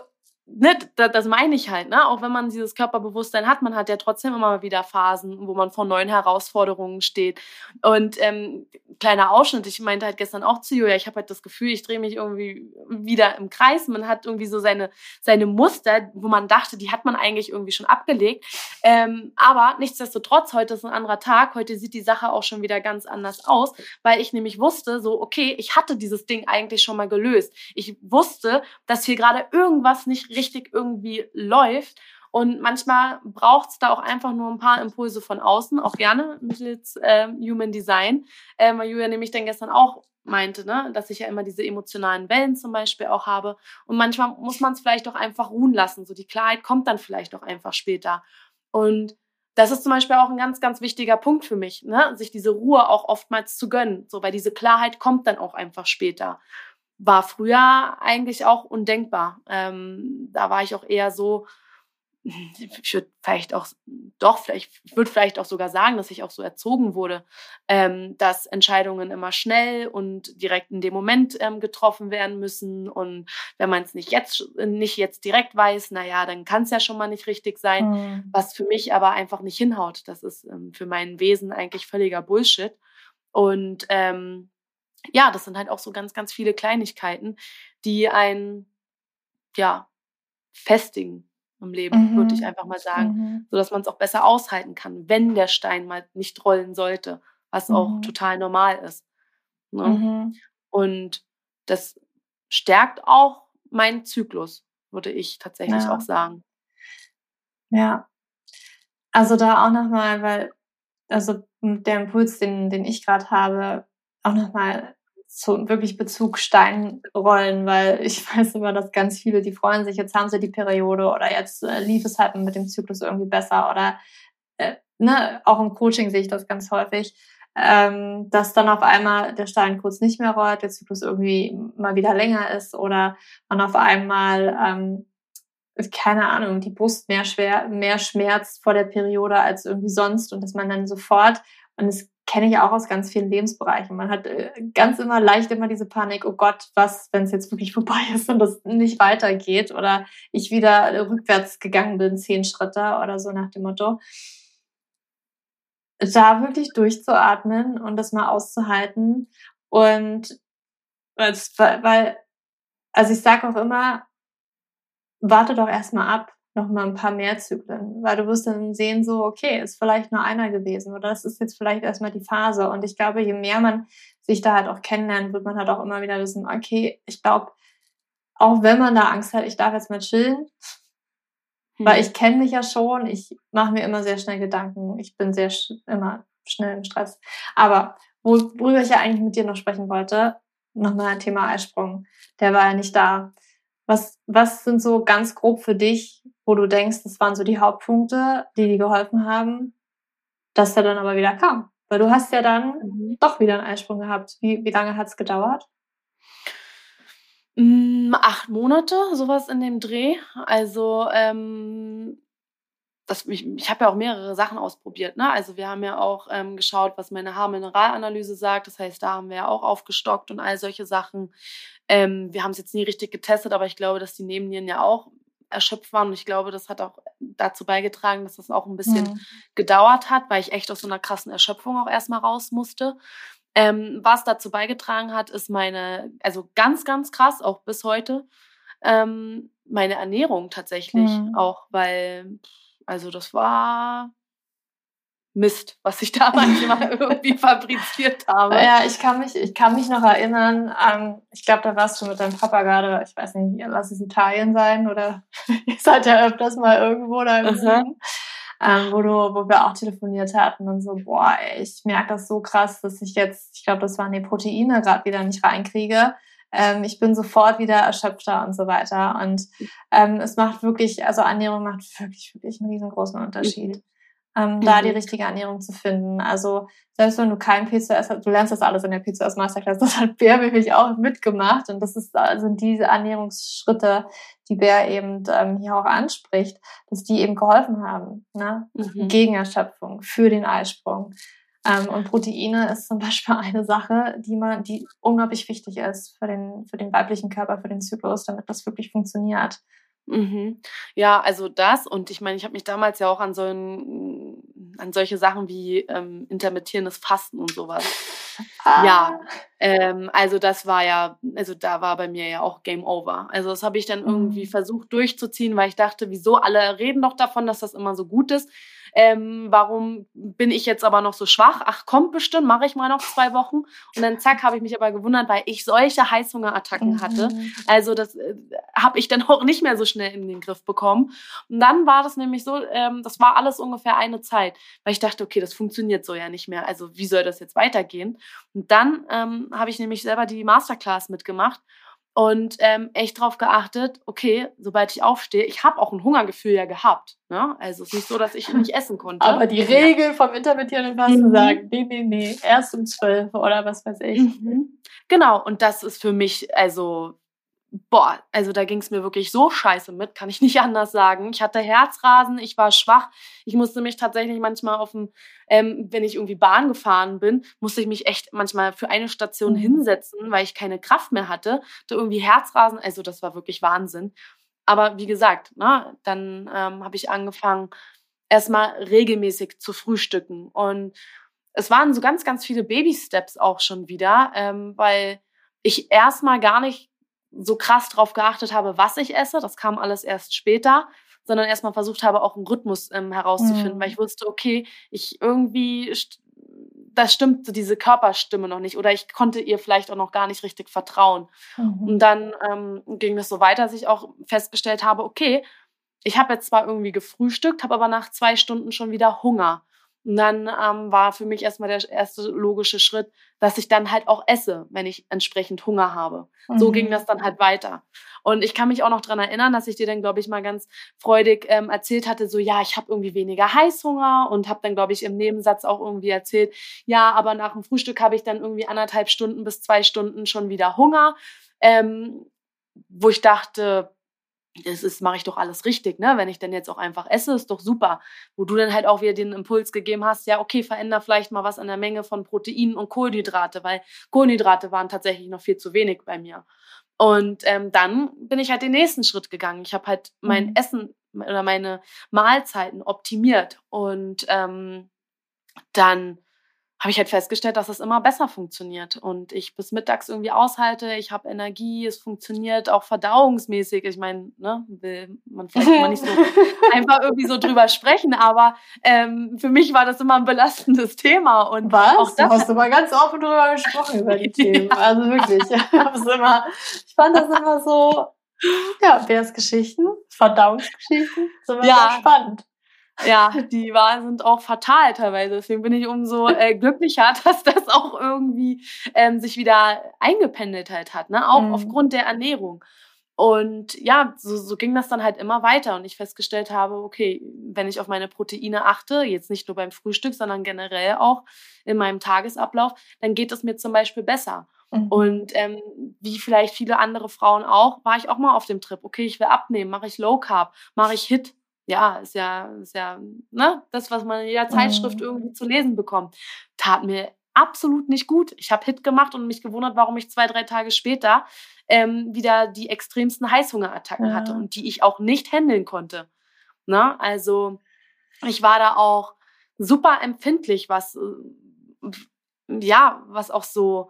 ne, das, das meine ich halt, ne? Auch wenn man dieses Körperbewusstsein hat, man hat ja trotzdem immer wieder Phasen, wo man vor neuen Herausforderungen steht. Und ähm, kleiner Ausschnitt, ich meinte halt gestern auch zu Julia, ich habe halt das Gefühl, ich drehe mich irgendwie wieder im Kreis. Man hat irgendwie so seine, seine Muster, wo man dachte, die hat man eigentlich irgendwie schon abgelegt. Ähm, aber nichtsdestotrotz, heute ist ein anderer Tag, heute sieht die Sache auch schon wieder ganz anders aus, weil ich nämlich wusste, so okay, ich hatte dieses Ding eigentlich schon mal gelöst. Ich wusste, dass hier gerade irgendwas nicht richtig irgendwie läuft. Und manchmal braucht es da auch einfach nur ein paar Impulse von außen, auch gerne mittels äh, Human Design. Ähm, weil Julia nämlich dann gestern auch meinte, ne, dass ich ja immer diese emotionalen Wellen zum Beispiel auch habe. Und manchmal muss man es vielleicht auch einfach ruhen lassen. So die Klarheit kommt dann vielleicht auch einfach später. Und das ist zum Beispiel auch ein ganz, ganz wichtiger Punkt für mich, ne, sich diese Ruhe auch oftmals zu gönnen. So, weil diese Klarheit kommt dann auch einfach später. War früher eigentlich auch undenkbar. Ähm, da war ich auch eher so, ich würde vielleicht auch, doch, vielleicht, ich würde vielleicht auch sogar sagen, dass ich auch so erzogen wurde, ähm, dass Entscheidungen immer schnell und direkt in dem Moment ähm, getroffen werden müssen. Und wenn man es nicht jetzt, nicht jetzt direkt weiß, naja, dann kann es ja schon mal nicht richtig sein. Mhm. Was für mich aber einfach nicht hinhaut. Das ist ähm, für mein Wesen eigentlich völliger Bullshit. Und ähm, ja, das sind halt auch so ganz, ganz viele Kleinigkeiten, die einen, ja, festigen im Leben, mhm. würde ich einfach mal sagen, mhm. so dass man es auch besser aushalten kann, wenn der Stein mal nicht rollen sollte, was mhm. auch total normal ist. Ne? Mhm. Und das stärkt auch meinen Zyklus, würde ich tatsächlich ja. auch sagen. Ja, also da auch nochmal, weil, also der Impuls, den, den ich gerade habe, auch nochmal zu wirklich Bezug Steinrollen, weil ich weiß immer, dass ganz viele, die freuen sich, jetzt haben sie die Periode oder jetzt äh, lief es halt mit dem Zyklus irgendwie besser oder äh, ne, auch im Coaching sehe ich das ganz häufig, ähm, dass dann auf einmal der Stein kurz nicht mehr rollt, der Zyklus irgendwie mal wieder länger ist oder man auf einmal ähm, keine Ahnung, die Brust mehr schwer, mehr schmerzt vor der Periode als irgendwie sonst und dass man dann sofort, und das kenne ich auch aus ganz vielen Lebensbereichen, man hat ganz immer leicht immer diese Panik, oh Gott, was, wenn es jetzt wirklich vorbei ist und das nicht weitergeht oder ich wieder rückwärts gegangen bin, zehn Schritte oder so nach dem Motto. Da wirklich durchzuatmen und das mal auszuhalten und weil, also ich sage auch immer, warte doch erstmal ab, noch mal ein paar mehr Zyklen, weil du wirst dann sehen, so, okay, ist vielleicht nur einer gewesen oder das ist jetzt vielleicht erstmal die Phase. Und ich glaube, je mehr man sich da halt auch kennenlernt, wird man halt auch immer wieder wissen, okay, ich glaube, auch wenn man da Angst hat, ich darf jetzt mal chillen, hm. weil ich kenne mich ja schon, ich mache mir immer sehr schnell Gedanken, ich bin sehr sch- immer schnell im Stress. Aber worüber ich ja eigentlich mit dir noch sprechen wollte, nochmal ein Thema Eisprung, der war ja nicht da. Was, was sind so ganz grob für dich, wo du denkst, das waren so die Hauptpunkte, die dir geholfen haben, dass er dann aber wieder kam? Weil du hast ja dann mhm. doch wieder einen Eisprung gehabt. Wie, wie lange hat es gedauert? Mm, acht Monate, sowas in dem Dreh. Also ähm, das, ich, ich habe ja auch mehrere Sachen ausprobiert. Ne? Also wir haben ja auch ähm, geschaut, was meine Haarmineralanalyse sagt. Das heißt, da haben wir ja auch aufgestockt und all solche Sachen. Ähm, wir haben es jetzt nie richtig getestet, aber ich glaube, dass die Nebennieren ja auch erschöpft waren. Und ich glaube, das hat auch dazu beigetragen, dass das auch ein bisschen mhm. gedauert hat, weil ich echt aus so einer krassen Erschöpfung auch erstmal raus musste. Ähm, was dazu beigetragen hat, ist meine, also ganz, ganz krass, auch bis heute, ähm, meine Ernährung tatsächlich. Mhm. Auch weil, also das war Mist, was ich da manchmal irgendwie fabriziert habe. Ja, ich kann mich, ich kann mich noch erinnern, ähm, ich glaube, da warst du mit deinem Papa gerade, ich weiß nicht, lass es Italien sein oder ihr seid ja öfters mal irgendwo da im Süden, ähm, wo, du, wo wir auch telefoniert hatten und so, boah, ey, ich merke das so krass, dass ich jetzt, ich glaube, das waren die Proteine gerade wieder nicht reinkriege. Ähm, ich bin sofort wieder erschöpfter und so weiter. Und ähm, es macht wirklich, also Ernährung macht wirklich, wirklich einen riesengroßen Unterschied. Mhm. Ähm, mhm. Da die richtige Ernährung zu finden. Also selbst wenn du kein P C O S hast, du lernst das alles in der P C O S Masterclass, das hat Bär nämlich auch mitgemacht und das ist also diese Ernährungsschritte, die Bär eben ähm, hier auch anspricht, dass die eben geholfen haben, ne? Mhm. Gegen Erschöpfung, für den Eisprung. Ähm, und Proteine ist zum Beispiel eine Sache, die man, die unglaublich wichtig ist für den, für den weiblichen Körper, für den Zyklus, damit das wirklich funktioniert. Mhm. Ja, also das und ich meine, ich habe mich damals ja auch an so 'n an solche Sachen wie, ähm, intermittierendes Fasten und so was ja, Ah. ähm, also das war ja also da war bei mir ja auch Game Over. Also das habe ich dann irgendwie Mhm. versucht durchzuziehen, weil ich dachte: „Wieso? Alle reden doch davon, dass das immer so gut ist. Ähm, warum bin ich jetzt aber noch so schwach? Ach, kommt bestimmt, mache ich mal noch zwei Wochen.“ Und dann zack, habe ich mich aber gewundert, weil ich solche Heißhungerattacken hatte. Mhm. Also das, äh, habe ich dann auch nicht mehr so schnell in den Griff bekommen. Und dann war das nämlich so, ähm, das war alles ungefähr eine Zeit, weil ich dachte: „Okay, das funktioniert so ja nicht mehr. Also wie soll das jetzt weitergehen?“ Und dann, ähm, habe ich nämlich selber die Masterclass mitgemacht und, ähm, echt drauf geachtet, okay, sobald ich aufstehe ich habe auch 'n Hungergefühl ja gehabt, ne? Also, es ist nicht so, dass ich nicht essen konnte. Aber die Ja. Regel vom intermittierenden Fasten Mhm. sagt: „Ne, ne, ne, erst um zwölf“ oder was weiß ich. Mhm. Genau, und das ist für mich also boah, also da ging's mir wirklich so scheiße mit, kann ich nicht anders sagen. Ich hatte Herzrasen, ich war schwach. Ich musste mich tatsächlich manchmal auf'm ähm, wenn ich irgendwie Bahn gefahren bin, musste ich mich echt manchmal für eine Station Mhm. hinsetzen, weil ich keine Kraft mehr hatte. Hatte irgendwie Herzrasen, also das war wirklich Wahnsinn. Aber wie gesagt, ne, dann, ähm, habe ich angefangen, erst mal regelmäßig zu frühstücken. Und es waren so ganz, ganz viele Baby-Steps auch schon wieder, ähm, weil ich erst mal gar nicht so krass drauf geachtet habe, was ich esse. Das kam alles erst später, sondern erst mal versucht habe, auch 'n Rhythmus, ähm, herauszufinden, weil Mhm. ich wusste, okay, ich irgendwie st da stimmt so diese Körperstimme noch nicht oder ich konnte ihr vielleicht auch noch gar nicht richtig vertrauen. Und Mhm. dann, ähm, ging das so weiter, dass ich auch festgestellt habe: „Okay, ich habe jetzt zwar irgendwie gefrühstückt, habe aber nach zwei Stunden schon wieder Hunger.“ Und dann, ähm, war für mich erst mal der sch erste logische Schritt, dass ich dann halt auch esse, wenn ich entsprechend Hunger habe. So ging das Mhm. dann halt weiter. Und ich kann mich auch noch dran erinnern, dass ich dir dann, glaube ich, mal ganz freudig, ähm, erzählt hatte, so: „Ja, ich habe irgendwie weniger Heißhunger“ und habe dann, glaube ich, im Nebensatz auch irgendwie erzählt: „Ja, aber nach'm Frühstück habe ich dann irgendwie anderthalb Stunden bis zwei Stunden schon wieder Hunger.“ Ähm, wo ich dachte: „Das ist mache ich doch alles richtig, ne? Wenn ich denn jetzt auch einfach esse, ist doch super.“ Wo du dann halt auch wieder den Impuls gegeben hast: „Ja, okay, veränder vielleicht mal was an der Menge von Proteinen und Kohlenhydrate“, weil Kohlenhydrate waren tatsächlich noch viel zu wenig bei mir. Und, ähm, dann bin ich halt den nächsten Schritt gegangen. Ich habe halt mein Mhm. Essen oder meine Mahlzeiten optimiert und, ähm, dann habe ich halt festgestellt, dass es immer besser funktioniert und ich bis mittags irgendwie aushalte. Ich habe Energie, es funktioniert auch verdauungsmäßig. Ich meine, ne, will man vielleicht immer nicht so einfach irgendwie so drüber sprechen, aber, ähm, für mich war das immer 'n belastendes Thema und auch Was? Du das hast hat immer ganz offen drüber gesprochen über die Themen. Ja. Also wirklich, ich habe es immer ich fand das immer so ja, Beas Geschichten, Verdauungsgeschichten, sind immer sehr Ja. spannend. Ja, die war sind auch fatal teilweise. Deswegen bin ich umso, äh, glücklicher, dass das auch irgendwie, ähm, sich wieder eingependelt halt hat, ne, auch Mhm. aufgrund der Ernährung. Und ja, so so ging das dann halt immer weiter und ich festgestellt habe: „Okay, wenn ich auf meine Proteine achte, jetzt nicht nur beim Frühstück, sondern generell auch in meinem Tagesablauf, dann geht es mir zum Beispiel besser.“ Mhm. Und, ähm, wie vielleicht viele andere Frauen auch, war ich auch mal auf dem Trip: „Okay, ich will abnehmen. Mache ich Low Carb? Mache ich HIIT?“ Ja, ist ja ist ja, ne, das, was man in jeder Zeitschrift Mhm. irgendwie zu lesen bekommt. Tat mir absolut nicht gut. Ich habe HIIT gemacht und mich gewundert, warum ich zwei, drei Tage später, ähm, wieder die extremsten Heißhungerattacken hatte Ja. und die ich auch nicht händeln konnte, ne? Also, ich war da auch super empfindlich, was, äh, w ja, was auch so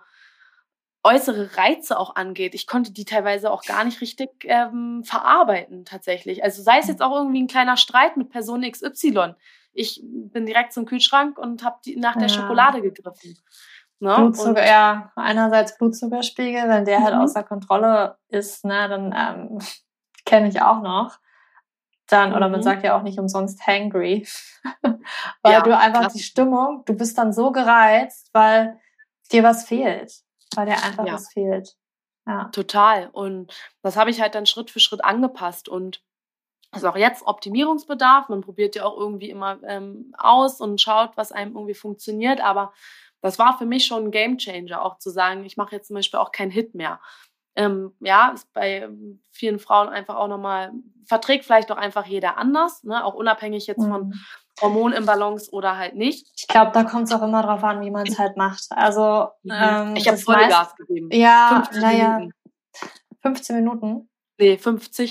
äußere Reize auch angeht. Ich konnte die teilweise auch gar nicht richtig, ähm, verarbeiten tatsächlich. Also, sei es jetzt Mhm. auch irgendwie 'n kleiner Streit mit Person X Y. Ich bin direkt zum Kühlschrank und habe die nach der Ja. Schokolade gegriffen, ne? Blutzucker Und ja, einerseits Blutzuckerspiegel, wenn der halt Mhm. außer Kontrolle ist, ne, dann, ähm kenne ich auch noch. Dann oder man Mhm. sagt ja auch nicht umsonst hangry, weil du Ja, einfach die Klassiker. Stimmung du bist dann so gereizt, weil dir was fehlt, weil dir einfach Ja. was fehlt. Ja. Total. Und das habe ich halt dann Schritt für Schritt angepasst und ist auch jetzt Optimierungsbedarf. Man probiert ja auch irgendwie immer, ähm, aus und schaut, was einem irgendwie funktioniert. Aber das war für mich schon 'n Gamechanger, auch zu sagen: „Ich mache jetzt zum Beispiel auch kein HIIT mehr.“ Ähm, ja, ist bei vielen Frauen einfach auch noch mal verträgt vielleicht auch einfach jeder anders, ne, auch unabhängig jetzt von Mhm. Hormonimbalance oder halt nicht. Ich glaube, da kommt's auch immer drauf an, wie man's halt macht. Also, Mhm. ähm, Ich habe das volle meist Gas gegeben. ja, fünfzehn na ja, Minuten. fünfzehn Minuten? Ne, fünfzig.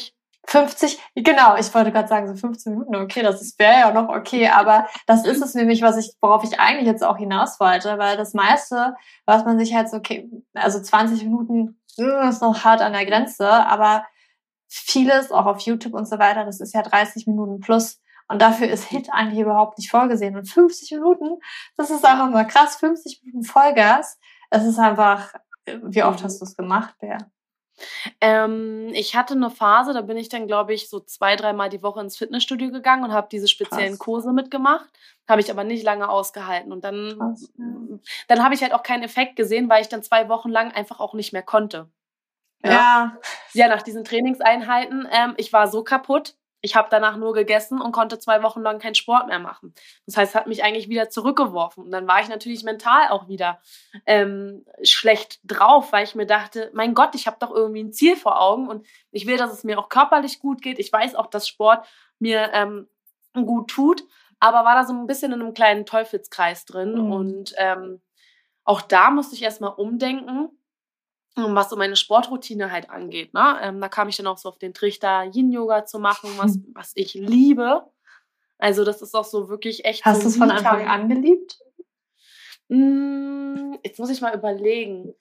fünfzig, genau, ich wollte gerade sagen, so fünfzehn Minuten, okay, das wäre ja noch okay, aber das ist es nämlich, was ich, worauf ich eigentlich jetzt auch hinaus wollte, weil das meiste, was man sich halt so, okay, also zwanzig Minuten ist noch hart an der Grenze, aber vieles, auch auf YouTube und so weiter, das ist ja dreißig Minuten plus und dafür ist Hit eigentlich überhaupt nicht vorgesehen und fünfzig Minuten, das ist einfach mal krass, fünfzig Minuten Vollgas, es ist einfach, wie oft Mhm. hast du es gemacht, Bea? Ähm, ich hatte eine Phase, da bin ich dann, glaube ich, so zwei, dreimal die Woche ins Fitnessstudio gegangen und habe diese speziellen Krass. Kurse mitgemacht. Habe ich aber nicht lange ausgehalten. Und dann, Krass, ja. dann habe ich halt auch keinen Effekt gesehen, weil ich dann zwei Wochen lang einfach auch nicht mehr konnte. Ja, Ja, ja nach diesen Trainingseinheiten, ähm, ich war so kaputt. Ich habe danach nur gegessen und konnte zwei Wochen lang keinen Sport mehr machen. Das heißt, hat mich eigentlich wieder zurückgeworfen. Und dann war ich natürlich mental auch wieder ähm, schlecht drauf, weil ich mir dachte, mein Gott, ich habe doch irgendwie ein Ziel vor Augen und ich will, dass es mir auch körperlich gut geht. Ich weiß auch, dass Sport mir ähm, gut tut, aber war da so ein bisschen in einem kleinen Teufelskreis drin. Mhm. Und ähm, auch da musste ich erstmal umdenken, was so meine Sportroutine halt angeht. Ne? Ähm, da kam ich dann auch so auf den Trichter, Yin-Yoga zu machen, was, was ich liebe. Also das ist auch so wirklich echt Hast so du es von Me-Time. Anfang an geliebt? Mm, Jetzt muss ich mal überlegen.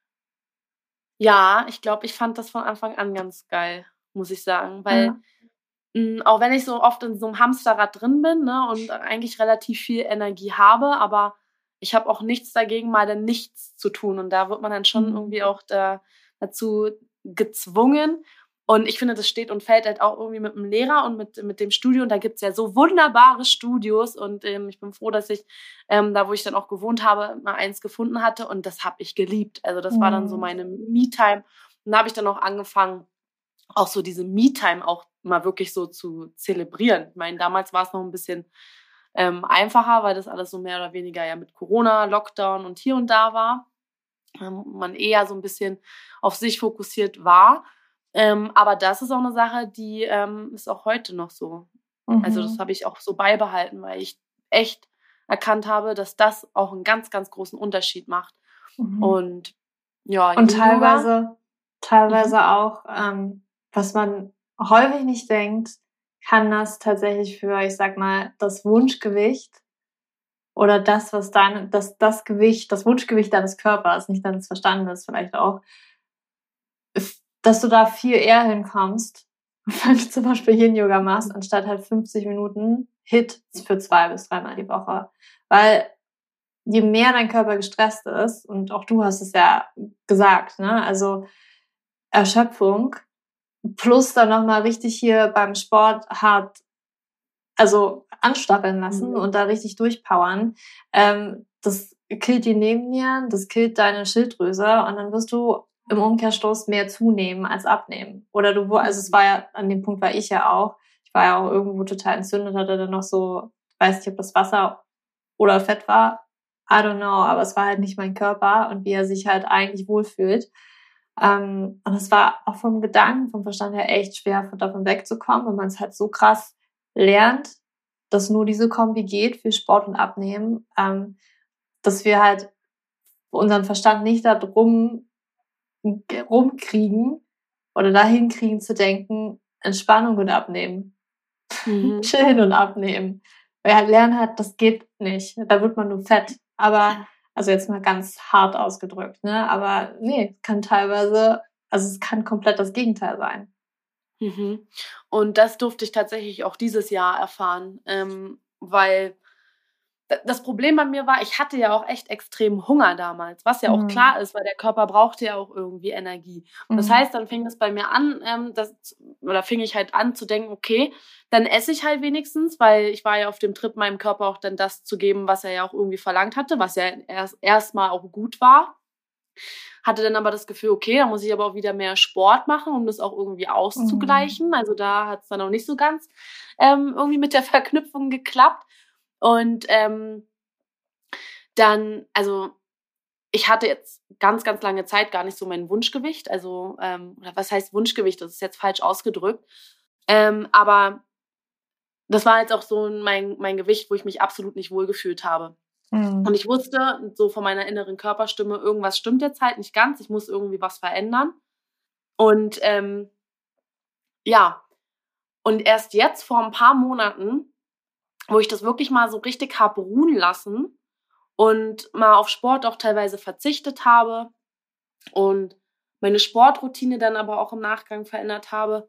Ja, ich glaube, ich fand das von Anfang an ganz geil, muss ich sagen. Weil Ja. mh, auch wenn ich so oft in so einem Hamsterrad drin bin, ne, und eigentlich relativ viel Energie habe, aber ich habe auch nichts dagegen, mal dann nichts zu tun. Und da wird man dann schon Mhm. irgendwie auch da, dazu gezwungen. Und ich finde, das steht und fällt halt auch irgendwie mit dem Lehrer und mit, mit dem Studio. Und da gibt es ja so wunderbare Studios. Und ähm, ich bin froh, dass ich ähm, da, wo ich dann auch gewohnt habe, mal eins gefunden hatte. Und das habe ich geliebt. Also das war dann so Mhm. meine Me-Time. Und da habe ich dann auch angefangen, auch so diese Me-Time auch mal wirklich so zu zelebrieren. Ich meine, damals war es noch ein bisschen ähm, einfacher, weil das alles so mehr oder weniger ja mit Corona, Lockdown und hier und da war. Ähm, man eher so ein bisschen auf sich fokussiert war. Ähm, aber das ist auch eine Sache, die ähm, ist auch heute noch so. Also das Mhm. habe ich auch so beibehalten, weil ich echt erkannt habe, dass das auch einen ganz, ganz großen Unterschied macht. Mhm. Und ja, Und Yin-Yoga. teilweise, teilweise auch, ähm, was man häufig nicht denkt, kann das tatsächlich für, ich sag mal, das Wunschgewicht oder das, was dein, das, das Gewicht, das Wunschgewicht deines Körpers, nicht deines Verstandes vielleicht auch, ist, dass du da viel eher hinkommst, wenn du zum Beispiel Yin-Yoga machst, anstatt halt fünfzig Minuten Hit für zwei bis dreimal die Woche. Weil je mehr dein Körper gestresst ist, und auch du hast es ja gesagt, ne, also Erschöpfung, plus dann nochmal richtig hier beim Sport hart, also anstacheln lassen Mhm. und da richtig durchpowern, ähm, das killt die Nebennieren, das killt deine Schilddrüse und dann wirst du im Umkehrschluss mehr zunehmen als abnehmen. Oder du, also es war ja, an dem Punkt war ich ja auch, ich war ja auch irgendwo total entzündet, hatte dann noch so, ich weiß nicht, ob das Wasser oder Fett war, I don't know, aber es war halt nicht mein Körper und wie er sich halt eigentlich wohlfühlt. Ähm, und es war auch vom Gedanken, vom Verstand her echt schwer, davon wegzukommen, wenn man es halt so krass lernt, dass nur diese Kombi geht für Sport und Abnehmen, ähm, dass wir halt unseren Verstand nicht da drum rumkriegen oder dahin kriegen zu denken, Entspannung und Abnehmen. Mhm. Chillen und abnehmen. Weil er halt lernen hat, das geht nicht. Da wird man nur fett. Aber, also jetzt mal ganz hart ausgedrückt, ne? Aber nee, kann teilweise, also es kann komplett das Gegenteil sein. Mhm. Und das durfte ich tatsächlich auch dieses Jahr erfahren, ähm, weil d- das Problem bei mir war, ich hatte ja auch echt extrem Hunger damals, was ja auch Mhm. klar ist, weil der Körper brauchte ja auch irgendwie Energie. Das Mhm. heißt, dann fing es bei mir an, ähm, das, oder fing ich halt an zu denken, okay, dann esse ich halt wenigstens, weil ich war ja auf dem Trip, meinem Körper auch dann das zu geben, was er ja auch irgendwie verlangt hatte, was ja erst erstmal auch gut war. Hatte dann aber das Gefühl, okay, da muss ich aber auch wieder mehr Sport machen, um das auch irgendwie auszugleichen. Also da hat es dann auch nicht so ganz ähm, irgendwie mit der Verknüpfung geklappt. Und ähm, dann, also ich hatte jetzt ganz, ganz lange Zeit gar nicht so mein Wunschgewicht. Also, ähm, oder was heißt Wunschgewicht? Das ist jetzt falsch ausgedrückt. Ähm, aber das war jetzt auch so mein, mein Gewicht, wo ich mich absolut nicht wohlgefühlt habe. Und Mhm. ich wusste so von meiner inneren Körperstimme, irgendwas stimmt jetzt halt nicht ganz. Ich muss irgendwie was verändern. Und ähm, ja, Und erst jetzt vor ein paar Monaten, wo ich das wirklich mal so richtig habe ruhen lassen und mal auf Sport auch teilweise verzichtet habe und meine Sportroutine dann aber auch im Nachgang verändert habe.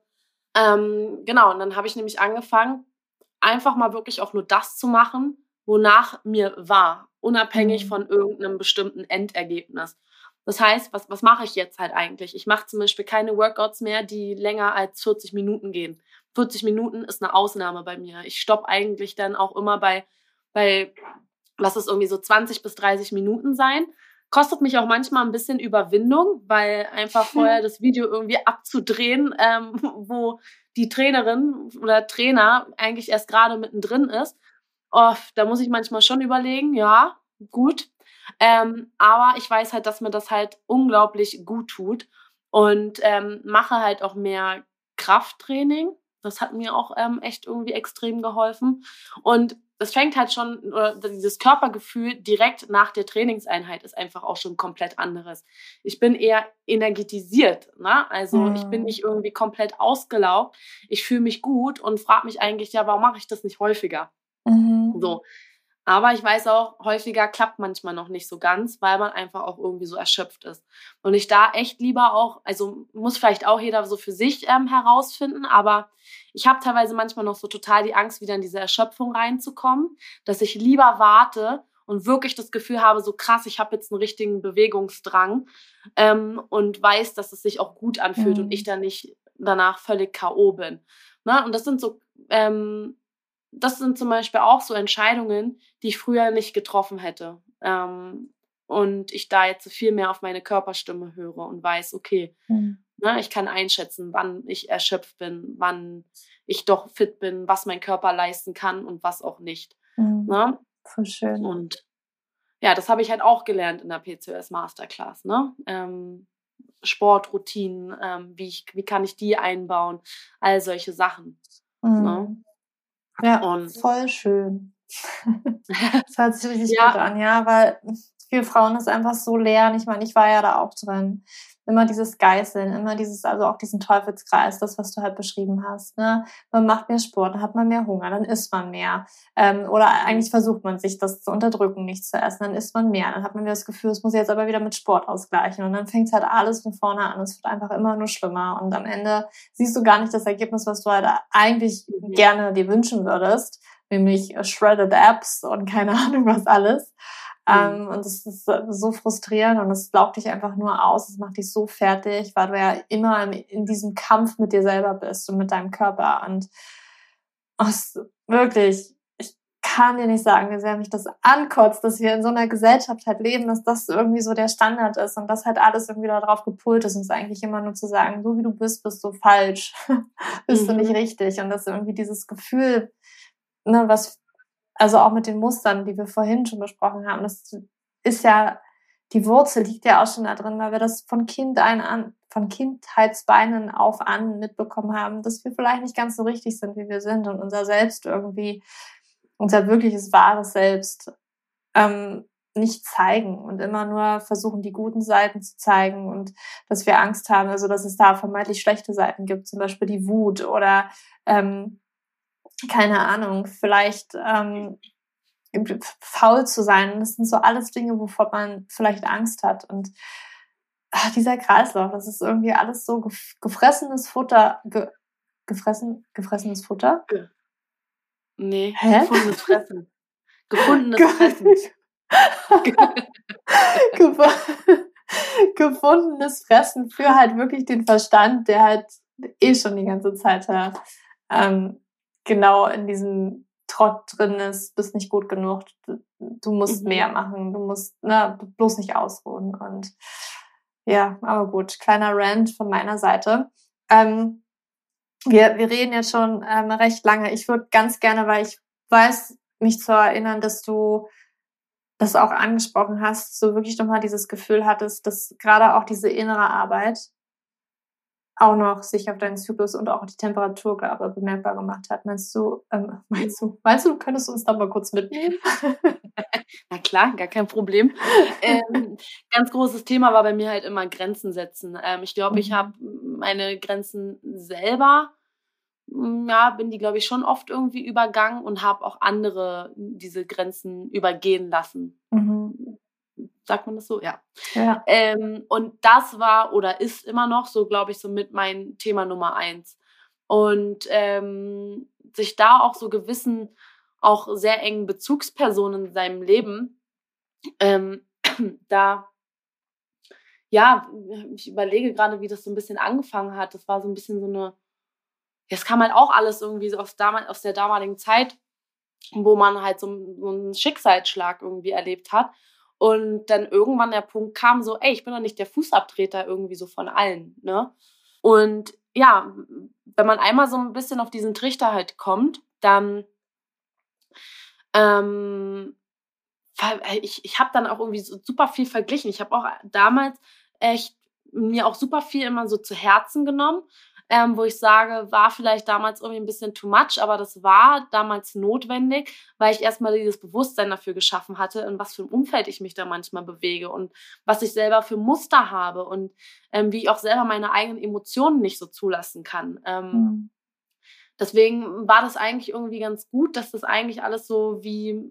Ähm, genau, und dann habe ich nämlich angefangen, einfach mal wirklich auch nur das zu machen, wonach mir war, unabhängig Mhm. von irgendeinem bestimmten Endergebnis. Das heißt, was, was mache ich jetzt halt eigentlich? Ich mache zum Beispiel keine Workouts mehr, die länger als vierzig Minuten gehen. vierzig Minuten ist eine Ausnahme bei mir. Ich stoppe eigentlich dann auch immer bei, bei, lass es irgendwie so zwanzig bis dreißig Minuten sein. Kostet mich auch manchmal ein bisschen Überwindung, weil einfach vorher das Video irgendwie abzudrehen, ähm, wo die Trainerin oder Trainer eigentlich erst gerade mittendrin ist. Oh, da muss ich manchmal schon überlegen, ja, gut. Ähm, aber ich weiß halt, dass mir das halt unglaublich gut tut und ähm, mache halt auch mehr Krafttraining. Das hat mir auch ähm, echt irgendwie extrem geholfen. Und es fängt halt schon, oder dieses Körpergefühl direkt nach der Trainingseinheit ist einfach auch schon komplett anderes. Ich bin eher energetisiert, ne? Also ich bin Mhm. nicht irgendwie komplett ausgelaugt. Ich fühle mich gut und frage mich eigentlich, ja, warum mache ich das nicht häufiger? Mhm. So. Aber ich weiß auch, häufiger klappt manchmal noch nicht so ganz, weil man einfach auch irgendwie so erschöpft ist. Und ich da echt lieber auch, also muss vielleicht auch jeder so für sich ähm, herausfinden, aber ich habe teilweise manchmal noch so total die Angst, wieder in diese Erschöpfung reinzukommen, dass ich lieber warte und wirklich das Gefühl habe, so krass, ich habe jetzt einen richtigen Bewegungsdrang ähm, und weiß, dass es sich auch gut anfühlt und ich Mhm. dann nicht danach völlig K O bin. Ne? Und das sind so ähm, das sind zum Beispiel auch so Entscheidungen, die ich früher nicht getroffen hätte. Ähm, und ich da jetzt viel mehr auf meine Körperstimme höre und weiß, okay, Mhm. ne, ich kann einschätzen, wann ich erschöpft bin, wann ich doch fit bin, was mein Körper leisten kann und was auch nicht. Mhm. Ne? Voll schön. Und ja, das habe ich halt auch gelernt in der P C O S Masterclass. Ne? Ähm, Sportroutinen, ähm, wie, ich, wie kann ich die einbauen, all solche Sachen. Ne? Mhm. Ja, Und voll schön. Das hört sich richtig gut ja, an, ja, weil für Frauen ist einfach so leer. Und ich meine, ich war ja da auch drin. Immer dieses Geißeln, immer dieses, also auch diesen Teufelskreis, das, was du halt beschrieben hast. Ne? Man macht mehr Sport, dann hat man mehr Hunger, dann isst man mehr. Ähm, oder eigentlich versucht man sich das zu unterdrücken, nichts zu essen, dann isst man mehr. Dann hat man wieder das Gefühl, es muss jetzt aber wieder mit Sport ausgleichen. Und dann fängt halt alles von vorne an. Es wird einfach immer nur schlimmer. Und am Ende siehst du gar nicht das Ergebnis, was du halt eigentlich mhm. gerne dir wünschen würdest. Nämlich Shredded Apps und keine Ahnung was alles. Mhm. Ähm, und das ist so frustrierend und es laugt dich einfach nur aus, es macht dich so fertig, weil du ja immer in, in diesem Kampf mit dir selber bist und mit deinem Körper. Und oh, es, wirklich, ich kann dir nicht sagen, wie sehr mich das ankotzt, dass wir in so einer Gesellschaft halt leben, dass das irgendwie so der Standard ist und dass halt alles irgendwie darauf gepolt ist, uns eigentlich immer nur zu sagen, so wie du bist, bist du falsch, bist Mhm. du nicht richtig. Und dass irgendwie dieses Gefühl, ne, was, also auch mit den Mustern, die wir vorhin schon besprochen haben, das ist ja, die Wurzel liegt ja auch schon da drin, weil wir das von Kind ein an, von Kindheitsbeinen auf an mitbekommen haben, dass wir vielleicht nicht ganz so richtig sind, wie wir sind und unser Selbst irgendwie, unser wirkliches wahres Selbst ähm, nicht zeigen und immer nur versuchen, die guten Seiten zu zeigen und dass wir Angst haben, also dass es da vermeintlich schlechte Seiten gibt, zum Beispiel die Wut oder ähm, keine Ahnung, vielleicht ähm, faul zu sein. Das sind so alles Dinge, wovor man vielleicht Angst hat. Und ach, dieser Kreislauf, das ist irgendwie alles so gef- gefressenes Futter. Ge- gefressen, gefressenes Futter? Ge nee, Hä? gefundenes Fressen. Gefundenes Ge- Fressen. Gef- Gefundenes Fressen für halt wirklich den Verstand, der halt eh schon die ganze Zeit ja, ähm, genau in diesem Trott drin ist, bist nicht gut genug, du, du musst Mhm. mehr machen, du musst ne, bloß nicht ausruhen. Und ja, aber gut, kleiner Rant von meiner Seite. Ähm, wir, wir reden jetzt schon ähm, recht lange. Ich würde ganz gerne, weil ich weiß, mich zu erinnern, dass du das auch angesprochen hast, so wirklich nochmal dieses Gefühl hattest, dass gerade auch diese innere Arbeit auch noch sich auf deinen Zyklus und auch die Temperatur aber bemerkbar gemacht hat. Meinst du, ähm, meinst du, meinst du, du könntest uns da mal kurz mitnehmen? Na klar, gar kein Problem. Ähm, ganz großes Thema war bei mir halt immer Grenzen setzen. Ähm, ich glaube, ich habe Mhm. meine Grenzen selber ja, bin die, glaube ich, schon oft irgendwie übergangen und habe auch andere diese Grenzen übergehen lassen. Mhm. Sagt man das so? Ja. Ja. Ähm, und das war oder ist immer noch so, glaube ich, so mit mein Thema Nummer eins. Und ähm, sich da auch so gewissen, auch sehr engen Bezugspersonen in seinem Leben, ähm, da, ja, ich überlege gerade, wie das so ein bisschen angefangen hat. Das war so ein bisschen so eine, ja, es kam halt auch alles irgendwie so aus, damal, aus der damaligen Zeit, wo man halt so, so einen Schicksalsschlag irgendwie erlebt hat. Und dann irgendwann der Punkt kam so, ey, ich bin doch nicht der Fußabtreter irgendwie so von allen, ne? Und ja, wenn man einmal so ein bisschen auf diesen Trichter halt kommt, dann ähm, ich, ich habe dann auch irgendwie so super viel verglichen. Ich habe auch damals echt mir auch super viel immer so zu Herzen genommen, ähm, wo ich sage, war vielleicht damals irgendwie ein bisschen too much, aber das war damals notwendig, weil ich erstmal dieses Bewusstsein dafür geschaffen hatte, in was für einem Umfeld ich mich da manchmal bewege und was ich selber für Muster habe und ähm, wie ich auch selber meine eigenen Emotionen nicht so zulassen kann. Ähm, Mhm. Deswegen war das eigentlich irgendwie ganz gut, dass das eigentlich alles so wie,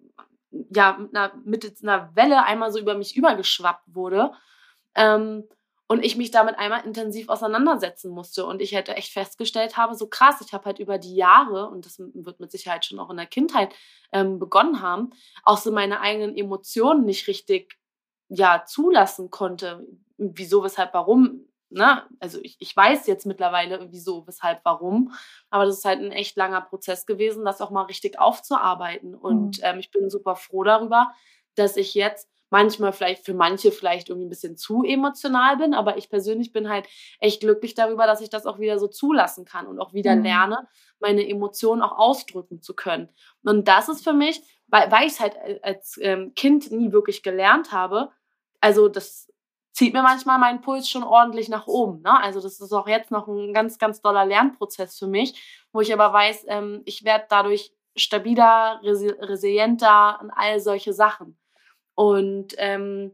ja, mit einer, mit einer Welle einmal so über mich übergeschwappt wurde. Ähm, und ich mich damit einmal intensiv auseinandersetzen musste. Und ich halt echt festgestellt habe, so krass, ich habe halt über die Jahre, und das wird mit Sicherheit schon auch in der Kindheit ähm, begonnen haben, auch so meine eigenen Emotionen nicht richtig, ja, zulassen konnte. Wieso, weshalb, warum, ne? Also ich, ich weiß jetzt mittlerweile, wieso, weshalb, warum. Aber das ist halt ein echt langer Prozess gewesen, das auch mal richtig aufzuarbeiten. Und Mhm. ähm, ich bin super froh darüber, dass ich jetzt manchmal vielleicht für manche vielleicht irgendwie ein bisschen zu emotional bin, aber ich persönlich bin halt echt glücklich darüber, dass ich das auch wieder so zulassen kann und auch wieder Mhm. lerne, meine Emotionen auch ausdrücken zu können. Und das ist für mich, weil, weil ich es halt als ähm, Kind nie wirklich gelernt habe, also das zieht mir manchmal meinen Puls schon ordentlich nach oben. Ne? Also das ist auch jetzt noch ein ganz, ganz doller Lernprozess für mich, wo ich aber weiß, ähm, ich werde dadurch stabiler, resi- resilienter und all solche Sachen. Und ähm,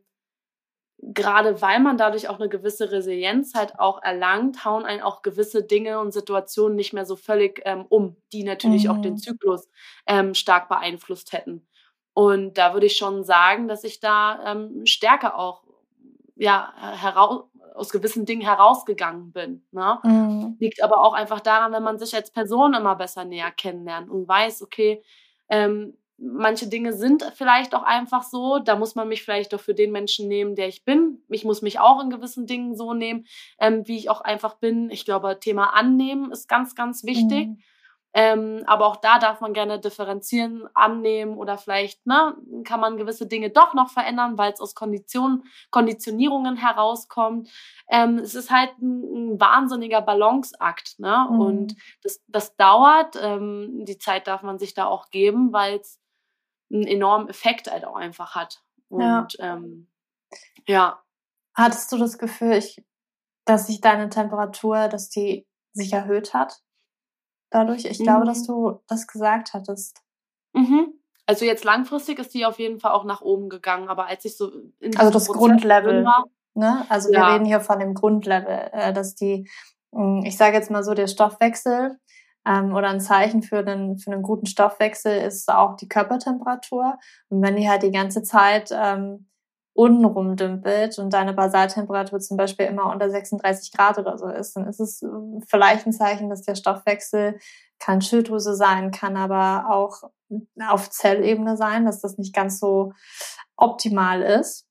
gerade weil man dadurch auch eine gewisse Resilienz halt auch erlangt, hauen einen auch gewisse Dinge und Situationen nicht mehr so völlig ähm, um, die natürlich auch den Mhm. Zyklus ähm, stark beeinflusst hätten. Und da würde ich schon sagen, dass ich da ähm, stärker auch ja, herau aus gewissen Dingen herausgegangen bin. Ne? Mhm. Liegt aber auch einfach daran, wenn man sich als Person immer besser näher kennenlernt und weiß, okay, ähm, manche Dinge sind vielleicht auch einfach so, da muss man mich vielleicht doch für den Menschen nehmen, der ich bin. Ich muss mich auch in gewissen Dingen so nehmen, ähm, wie ich auch einfach bin. Ich glaube, Thema Annehmen ist ganz, ganz wichtig. Mhm. Ähm, aber auch da darf man gerne differenzieren, annehmen oder vielleicht ne, kann man gewisse Dinge doch noch verändern, weil es aus Kondition, Konditionierungen herauskommt. Ähm, es ist halt ein, ein wahnsinniger Balanceakt. Ne? Und Mhm. das, das dauert. Ähm, die Zeit darf man sich da auch geben, weil es einen enormen Effekt halt auch einfach hat. Ja. Und ähm, ja. Hattest du das Gefühl, ich, dass sich deine Temperatur, dass die sich erhöht hat dadurch? Ich glaube, dass Mhm. du das gesagt hattest. Mhm. Also jetzt langfristig ist die auf jeden Fall auch nach oben gegangen, aber als ich so in Also diesem das Prozess drin Grundlevel, war, ne? Also wir ja. reden hier von dem Grundlevel, äh, dass die, hm, ich sage jetzt mal so, der Stoffwechsel ähm, oder ein Zeichen für einen für einen guten Stoffwechsel ist auch die Körpertemperatur. Und wenn die halt die ganze Zeit ähm, unten rumdümpelt und deine Basaltemperatur zum Beispiel immer unter sechsunddreißig Grad oder so ist, dann ist es äh, vielleicht ein Zeichen, dass der Stoffwechsel, kann Schilddrüse sein, kann aber auch auf Zellebene sein, dass das nicht ganz so optimal ist.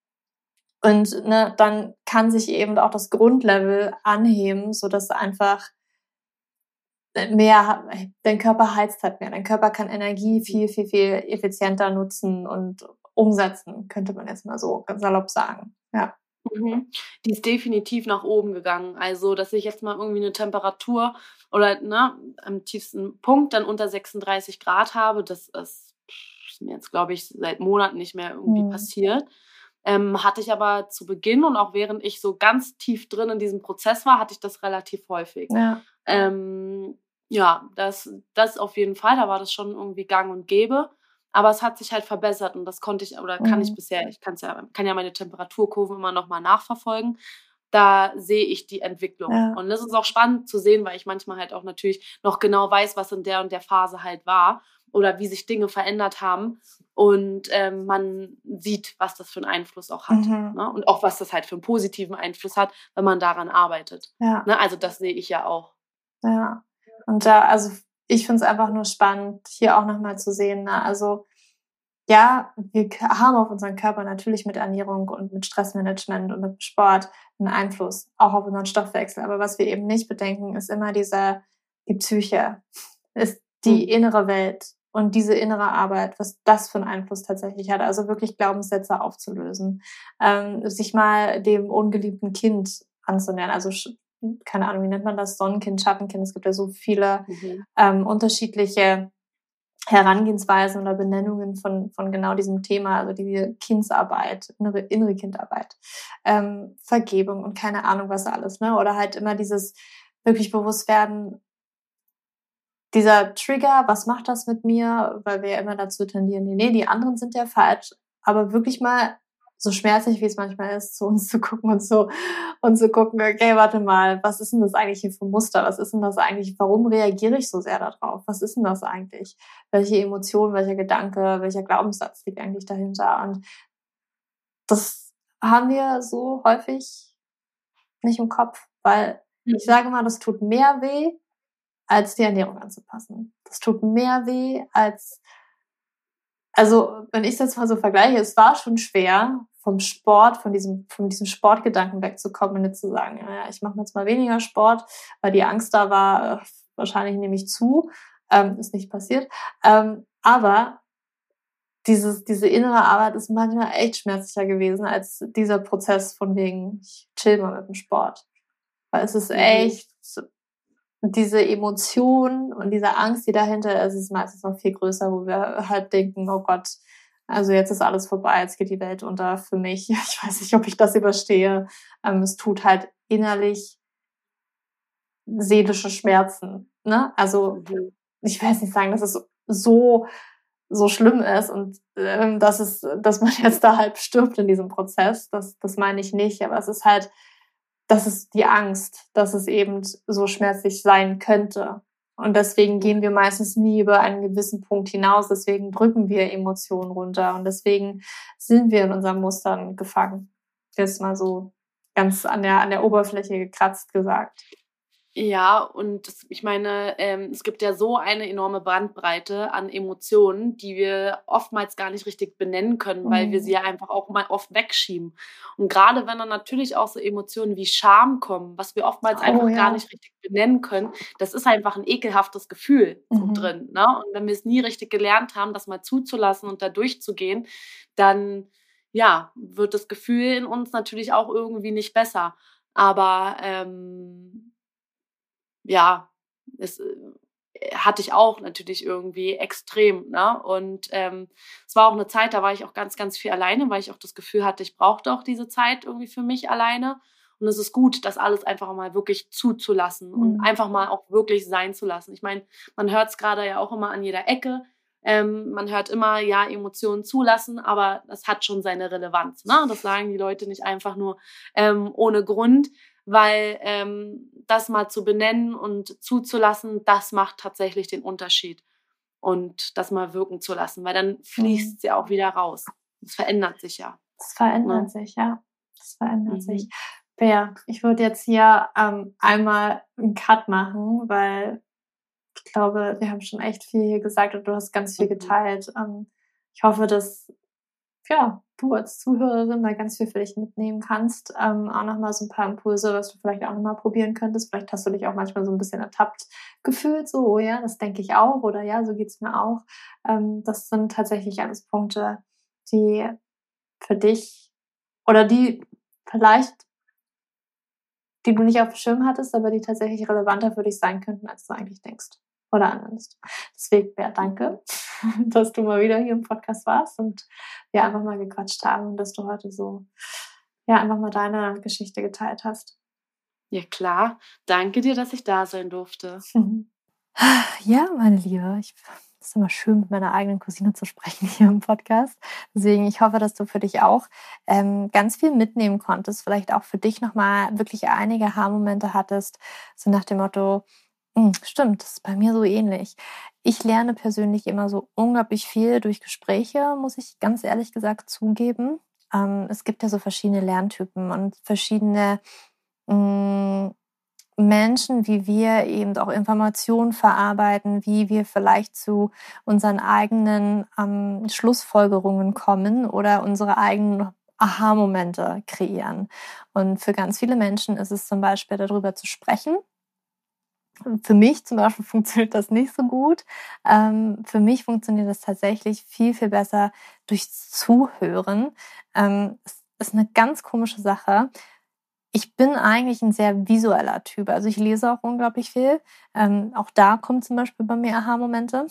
Und ne, dann kann sich eben auch das Grundlevel anheben, sodass einfach mehr, dein Körper heizt halt mehr. Dein Körper kann Energie viel, viel, viel effizienter nutzen und umsetzen, könnte man jetzt mal so ganz salopp sagen. Ja. Mhm. Die ist definitiv nach oben gegangen. Also, dass ich jetzt mal irgendwie eine Temperatur oder, ne, am tiefsten Punkt dann unter sechsunddreißig Grad habe, das ist ist mir jetzt, glaube ich, seit Monaten nicht mehr irgendwie Mhm. passiert. Ähm, hatte ich aber zu Beginn und auch während ich so ganz tief drin in diesem Prozess war, hatte ich das relativ häufig. Ja. Ähm, ja, das das auf jeden Fall, da war das schon irgendwie gang und gäbe. Aber es hat sich halt verbessert und das konnte ich oder kann ich Mhm. bisher ich kann's ja kann ja meine Temperaturkurven immer noch mal nachverfolgen. da sehe ich die Entwicklung. Ja. Und das ist auch spannend zu sehen, weil ich manchmal halt auch natürlich noch genau weiß, was in der und der Phase halt war oder wie sich Dinge verändert haben. Und ähm, man sieht, was das für einen Einfluss auch hat. Mhm. Ne? Und auch, was das halt für einen positiven Einfluss hat, wenn man daran arbeitet. Ja. Ne? Also das sehe ich ja auch. Ja. Und da, also ich finde es einfach nur spannend, hier auch nochmal zu sehen. Ne? Also ja, wir haben auf unseren Körper natürlich mit Ernährung und mit Stressmanagement und mit Sport einen Einfluss, auch auf unseren Stoffwechsel. Aber was wir eben nicht bedenken, ist immer diese, die Psyche, ist die Mhm. innere Welt und diese innere Arbeit, was das für einen Einfluss tatsächlich hat. Also wirklich Glaubenssätze aufzulösen, ähm, sich mal dem ungeliebten Kind anzunähern. Also keine Ahnung, wie nennt man das? Sonnenkind, Schattenkind. Es gibt ja so viele Mhm. ähm, unterschiedliche Herangehensweisen oder Benennungen von, von genau diesem Thema, also die Kindsarbeit, innere, innere Kindarbeit, ähm, Vergebung und keine Ahnung was alles, ne? Oder halt immer dieses wirklich bewusst werden, dieser Trigger, was macht das mit mir? Weil wir ja immer dazu tendieren, nee, die anderen sind ja falsch, aber wirklich mal so schmerzlich, wie es manchmal ist, zu uns zu gucken und so und zu gucken, okay, warte mal, was ist denn das eigentlich hier für ein Muster? Was ist denn das eigentlich? Warum reagiere ich so sehr darauf? Was ist denn das eigentlich? Welche Emotion, welcher Gedanke, welcher Glaubenssatz liegt eigentlich dahinter? Und das haben wir so häufig nicht im Kopf, weil ich sage mal, das tut mehr weh, als die Ernährung anzupassen. Das tut mehr weh als, also wenn ich es jetzt mal so vergleiche, es war schon schwer, vom Sport, von diesem, von diesem Sportgedanken wegzukommen und nicht zu sagen, ja, ich mache jetzt mal weniger Sport, weil die Angst da war, äh, wahrscheinlich nehme ich zu, ähm, ist nicht passiert. Ähm, aber dieses, diese innere Arbeit ist manchmal echt schmerzlicher gewesen als dieser Prozess von wegen, ich chill mal mit dem Sport. Weil es ist echt, diese Emotion und diese Angst, die dahinter ist, ist meistens noch viel größer, wo wir halt denken, oh Gott, also jetzt ist alles vorbei, jetzt geht die Welt unter für mich. Ich weiß nicht, ob ich das überstehe. Ähm, es tut halt innerlich seelische Schmerzen. Ne? Also ich will jetzt nicht sagen, dass es so so schlimm ist und ähm, dass es, dass man jetzt da halb stirbt in diesem Prozess. Das, das meine ich nicht. Aber es ist halt, das ist die Angst, dass es eben so schmerzlich sein könnte. Und deswegen gehen wir meistens nie über einen gewissen Punkt hinaus. Deswegen drücken wir Emotionen runter. Und deswegen sind wir in unseren Mustern gefangen. Jetzt mal so ganz an der, an der Oberfläche gekratzt gesagt. Ja, und das, ich meine, ähm, es gibt ja so eine enorme Bandbreite an Emotionen, die wir oftmals gar nicht richtig benennen können, weil wir sie ja einfach auch mal oft wegschieben. Und gerade wenn dann natürlich auch so Emotionen wie Scham kommen, was wir oftmals Oh, einfach ja. gar nicht richtig benennen können, das ist einfach ein ekelhaftes Gefühl so Mhm. drin. Ne? Und wenn wir es nie richtig gelernt haben, das mal zuzulassen und da durchzugehen, dann ja, wird das Gefühl in uns natürlich auch irgendwie nicht besser. Aber ähm, ja, es äh, hatte ich auch natürlich irgendwie extrem, ne? Und ähm, es war auch eine Zeit, da war ich auch ganz, ganz viel alleine, weil ich auch das Gefühl hatte, ich brauchte auch diese Zeit irgendwie für mich alleine. Und es ist gut, das alles einfach mal wirklich zuzulassen und Mhm. einfach mal auch wirklich sein zu lassen. Ich meine, man hört es gerade ja auch immer an jeder Ecke. Ähm, man hört immer, ja, Emotionen zulassen, aber das hat schon seine Relevanz. Ne? Das sagen die Leute nicht einfach nur ähm, ohne Grund, weil ähm, das mal zu benennen und zuzulassen, das macht tatsächlich den Unterschied. Und das mal wirken zu lassen, weil dann fließt es ja auch wieder raus. Es verändert sich ja. Das verändert Ne? sich, ja. Das verändert Mhm. sich. Bea, ich würde jetzt hier ähm, einmal einen Cut machen, weil ich glaube, wir haben schon echt viel hier gesagt und du hast ganz viel Mhm. geteilt. Ähm, ich hoffe, dass ja, du als Zuhörerin da ganz viel für dich mitnehmen kannst. Ähm, auch nochmal so ein paar Impulse, was du vielleicht auch nochmal probieren könntest. Vielleicht hast du dich auch manchmal so ein bisschen ertappt gefühlt, so, oh ja, das denke ich auch oder ja, so geht's mir auch. Ähm, das sind tatsächlich alles Punkte, die für dich oder die vielleicht, die du nicht auf dem Schirm hattest, aber die tatsächlich relevanter für dich sein könnten, als du eigentlich denkst oder annimmst. Deswegen, ja, danke, dass du mal wieder hier im Podcast warst und wir einfach mal gequatscht haben und dass du heute so, ja, einfach mal deine Geschichte geteilt hast. Ja, klar. Danke dir, dass ich da sein durfte. Ja, meine Liebe, ich Das ist immer schön, mit meiner eigenen Cousine zu sprechen hier im Podcast. Deswegen, ich hoffe, dass du für dich auch ähm, ganz viel mitnehmen konntest. Vielleicht auch für dich nochmal wirklich einige Aha-Momente hattest. So nach dem Motto, stimmt, das ist bei mir so ähnlich. Ich lerne persönlich immer so unglaublich viel durch Gespräche, muss ich ganz ehrlich gesagt zugeben. Ähm, es gibt ja so verschiedene Lerntypen und verschiedene mh, Menschen, wie wir eben auch Informationen verarbeiten, wie wir vielleicht zu unseren eigenen ähm, Schlussfolgerungen kommen oder unsere eigenen Aha-Momente kreieren. Und für ganz viele Menschen ist es zum Beispiel darüber zu sprechen. Für mich zum Beispiel funktioniert das nicht so gut. Ähm, für mich funktioniert das tatsächlich viel, viel besser durchs Zuhören. Ähm, es ist eine ganz komische Sache. Ich bin eigentlich ein sehr visueller Typ. Also ich lese auch unglaublich viel. Ähm, auch da kommen zum Beispiel bei mir Aha-Momente.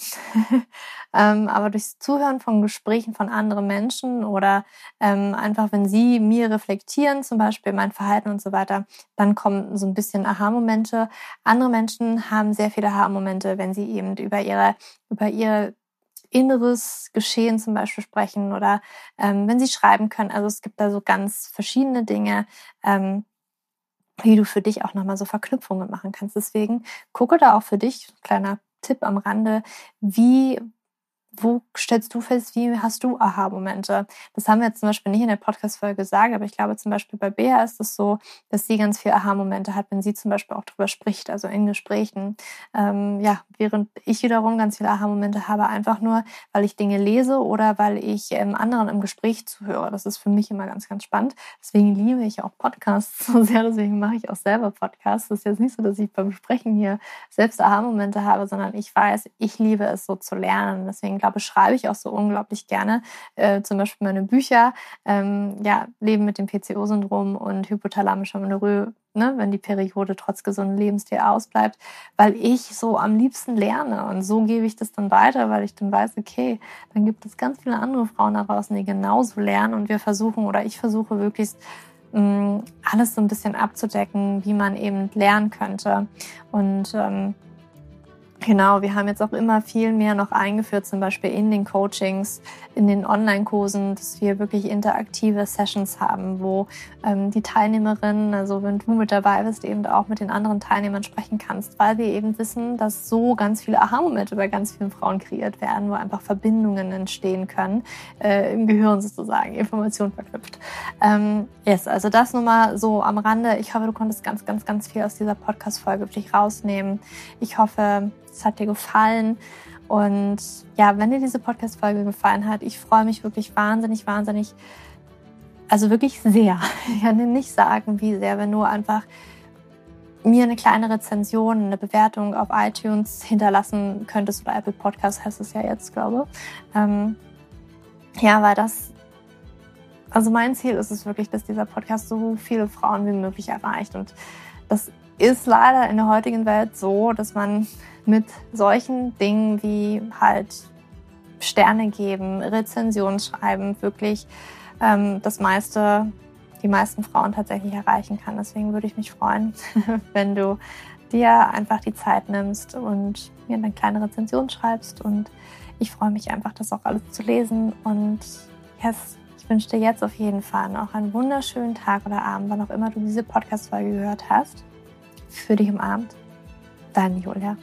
ähm, aber durchs Zuhören von Gesprächen von anderen Menschen oder ähm, einfach, wenn sie mir reflektieren, zum Beispiel mein Verhalten und so weiter, dann kommen so ein bisschen Aha-Momente. Andere Menschen haben sehr viele Aha-Momente, wenn sie eben über ihre, über ihre inneres Geschehen zum Beispiel sprechen oder ähm, wenn sie schreiben können. Also es gibt da so ganz verschiedene Dinge, ähm, wie du für dich auch nochmal so Verknüpfungen machen kannst. Deswegen gucke da auch für dich, kleiner Tipp am Rande, wie Wo stellst du fest, wie hast du Aha-Momente? Das haben wir jetzt zum Beispiel nicht in der Podcast-Folge gesagt, aber ich glaube zum Beispiel bei Bea ist es so, dass sie ganz viel Aha-Momente hat, wenn sie zum Beispiel auch drüber spricht, also in Gesprächen. Ähm, ja, während ich wiederum ganz viele Aha-Momente habe, einfach nur, weil ich Dinge lese oder weil ich ähm, anderen im Gespräch zuhöre. Das ist für mich immer ganz, ganz spannend. Deswegen liebe ich auch Podcasts so sehr, deswegen mache ich auch selber Podcasts. Das ist jetzt nicht so, dass ich beim Sprechen hier selbst Aha-Momente habe, sondern ich weiß, ich liebe es so zu lernen. Deswegen glaube, schreibe ich auch so unglaublich gerne. Äh, zum Beispiel meine Bücher, ähm, ja, Leben mit dem P C O-Syndrom und hypothalamischer Amenorrhoe, ne, wenn die Periode trotz gesundem Lebensstil ausbleibt, weil ich so am liebsten lerne. Und so gebe ich das dann weiter, weil ich dann weiß, okay, dann gibt es ganz viele andere Frauen da draußen, die genauso lernen. Und wir versuchen, oder ich versuche wirklich, mh, alles so ein bisschen abzudecken, wie man eben lernen könnte. Und ähm, Genau, wir haben jetzt auch immer viel mehr noch eingeführt, zum Beispiel in den Coachings, in den Online-Kursen, dass wir wirklich interaktive Sessions haben, wo ähm, die Teilnehmerinnen, also wenn du mit dabei bist, eben auch mit den anderen Teilnehmern sprechen kannst, weil wir eben wissen, dass so ganz viele Aha-Momente bei ganz vielen Frauen kreiert werden, wo einfach Verbindungen entstehen können, äh, im Gehirn sozusagen, Information verknüpft. Ähm, yes, also das nur mal so am Rande. Ich hoffe, du konntest ganz, ganz, ganz viel aus dieser Podcast-Folge für dich rausnehmen. Ich hoffe, es hat dir gefallen und ja, wenn dir diese Podcast-Folge gefallen hat, ich freue mich wirklich wahnsinnig, wahnsinnig, also wirklich sehr. Ich kann dir nicht sagen, wie sehr, wenn du einfach mir eine kleine Rezension, eine Bewertung auf iTunes hinterlassen könntest oder Apple Podcast heißt es ja jetzt, glaube ich. Ähm, ja, weil das, also mein Ziel ist es wirklich, dass dieser Podcast so viele Frauen wie möglich erreicht und das ist leider in der heutigen Welt so, dass man mit solchen Dingen wie halt Sterne geben, Rezensionen schreiben, wirklich ähm, das meiste, die meisten Frauen tatsächlich erreichen kann. Deswegen würde ich mich freuen, wenn du dir einfach die Zeit nimmst und mir eine kleine Rezension schreibst. Und ich freue mich einfach, das auch alles zu lesen. Und yes, ich wünsche dir jetzt auf jeden Fall noch einen wunderschönen Tag oder Abend, wann auch immer du diese Podcast-Folge gehört hast. Für dich umarmt, deine Julia.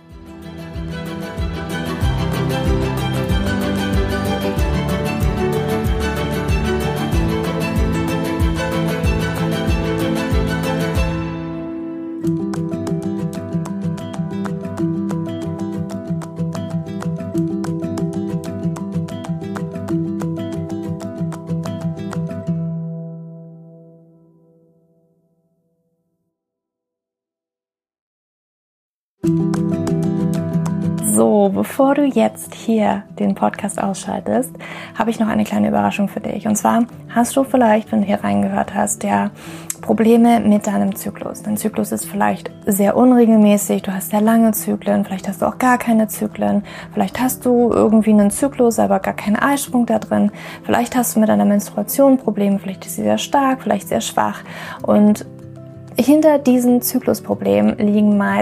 So, bevor du jetzt hier den Podcast ausschaltest, habe ich noch eine kleine Überraschung für dich. Und zwar hast du vielleicht, wenn du hier reingehört hast, ja Probleme mit deinem Zyklus. Dein Zyklus ist vielleicht sehr unregelmäßig, du hast sehr lange Zyklen, vielleicht hast du auch gar keine Zyklen, vielleicht hast du irgendwie einen Zyklus, aber gar keinen Eisprung da drin, vielleicht hast du mit deiner Menstruation Probleme, vielleicht ist sie sehr stark, vielleicht sehr schwach und hinter diesen Zyklusproblemen liegen meist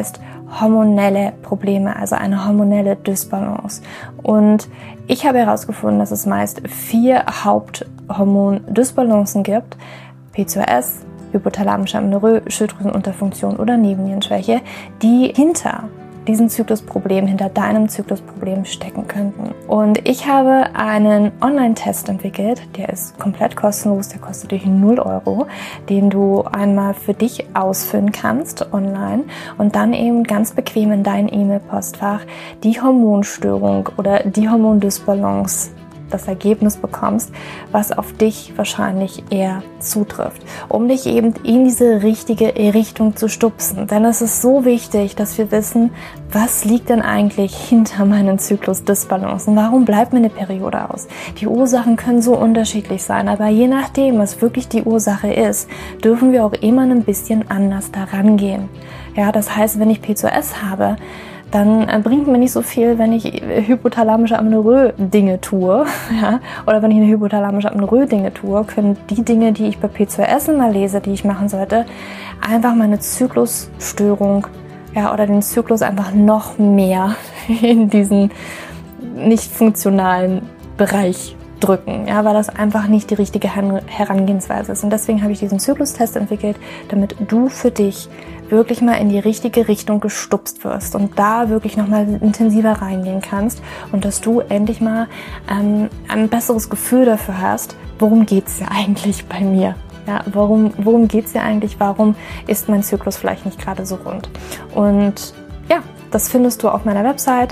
hormonelle Probleme, also eine hormonelle Dysbalance. Und ich habe herausgefunden, dass es meist vier Haupthormon-Dysbalancen gibt: P C O S, hypothalamische Amenorrhoe, Schilddrüsenunterfunktion oder Nebennierenschwäche, die hinter diesem Zyklusproblem, hinter deinem Zyklusproblem stecken könnten. Und ich habe einen Online-Test entwickelt, der ist komplett kostenlos, der kostet dich null Euro, den du einmal für dich ausfüllen kannst online und dann eben ganz bequem in dein E-Mail-Postfach die Hormonstörung oder die Hormondysbalance, das Ergebnis bekommst, was auf dich wahrscheinlich eher zutrifft, um dich eben in diese richtige Richtung zu stupsen. Denn es ist so wichtig, dass wir wissen, was liegt denn eigentlich hinter meinen Zyklusdysbalancen? Warum bleibt mir eine Periode aus? Die Ursachen können so unterschiedlich sein, aber je nachdem, was wirklich die Ursache ist, dürfen wir auch immer ein bisschen anders daran gehen. Ja, das heißt, wenn ich P C O S habe, dann bringt mir nicht so viel, wenn ich hypothalamische Amenorrhoe Dinge tue, ja, oder wenn ich eine hypothalamische Amenorrhoe Dinge tue, können die Dinge, die ich bei P C O S immer lese, die ich machen sollte, einfach meine Zyklusstörung, ja, oder den Zyklus einfach noch mehr in diesen nicht funktionalen Bereich drücken, ja, weil das einfach nicht die richtige Herangehensweise ist. Und deswegen habe ich diesen Zyklustest entwickelt, damit du für dich wirklich mal in die richtige Richtung gestupst wirst und da wirklich nochmal intensiver reingehen kannst und dass du endlich mal ähm, ein besseres Gefühl dafür hast, worum geht's ja eigentlich bei mir? Ja, warum, worum geht's ja eigentlich? Warum ist mein Zyklus vielleicht nicht gerade so rund? Und ja, das findest du auf meiner Website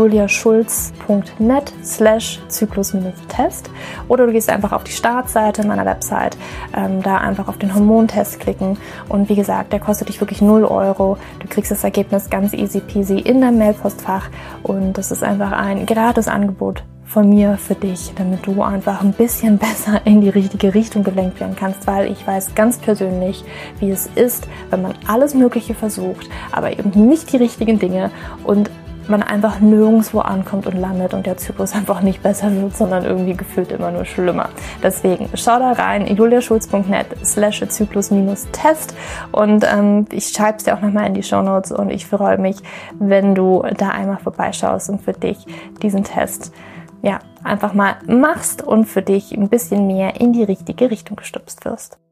juliaschulz.net slash Zyklus-Test oder du gehst einfach auf die Startseite meiner Website, ähm, da einfach auf den Hormontest klicken und wie gesagt, der kostet dich wirklich null Euro. Du kriegst das Ergebnis ganz easy peasy in dein Mailpostfach und das ist einfach ein gratis Angebot von mir für dich, damit du einfach ein bisschen besser in die richtige Richtung gelenkt werden kannst, weil ich weiß ganz persönlich, wie es ist, wenn man alles Mögliche versucht, aber eben nicht die richtigen Dinge und man einfach nirgendwo ankommt und landet und der Zyklus einfach nicht besser wird, sondern irgendwie gefühlt immer nur schlimmer. Deswegen schau da rein, juliaschulz.net slash Zyklus-Test und ähm, ich schreibe es dir auch nochmal in die Shownotes und ich freue mich, wenn du da einmal vorbeischaust und für dich diesen Test ja, einfach mal machst und für dich ein bisschen mehr in die richtige Richtung gestupst wirst.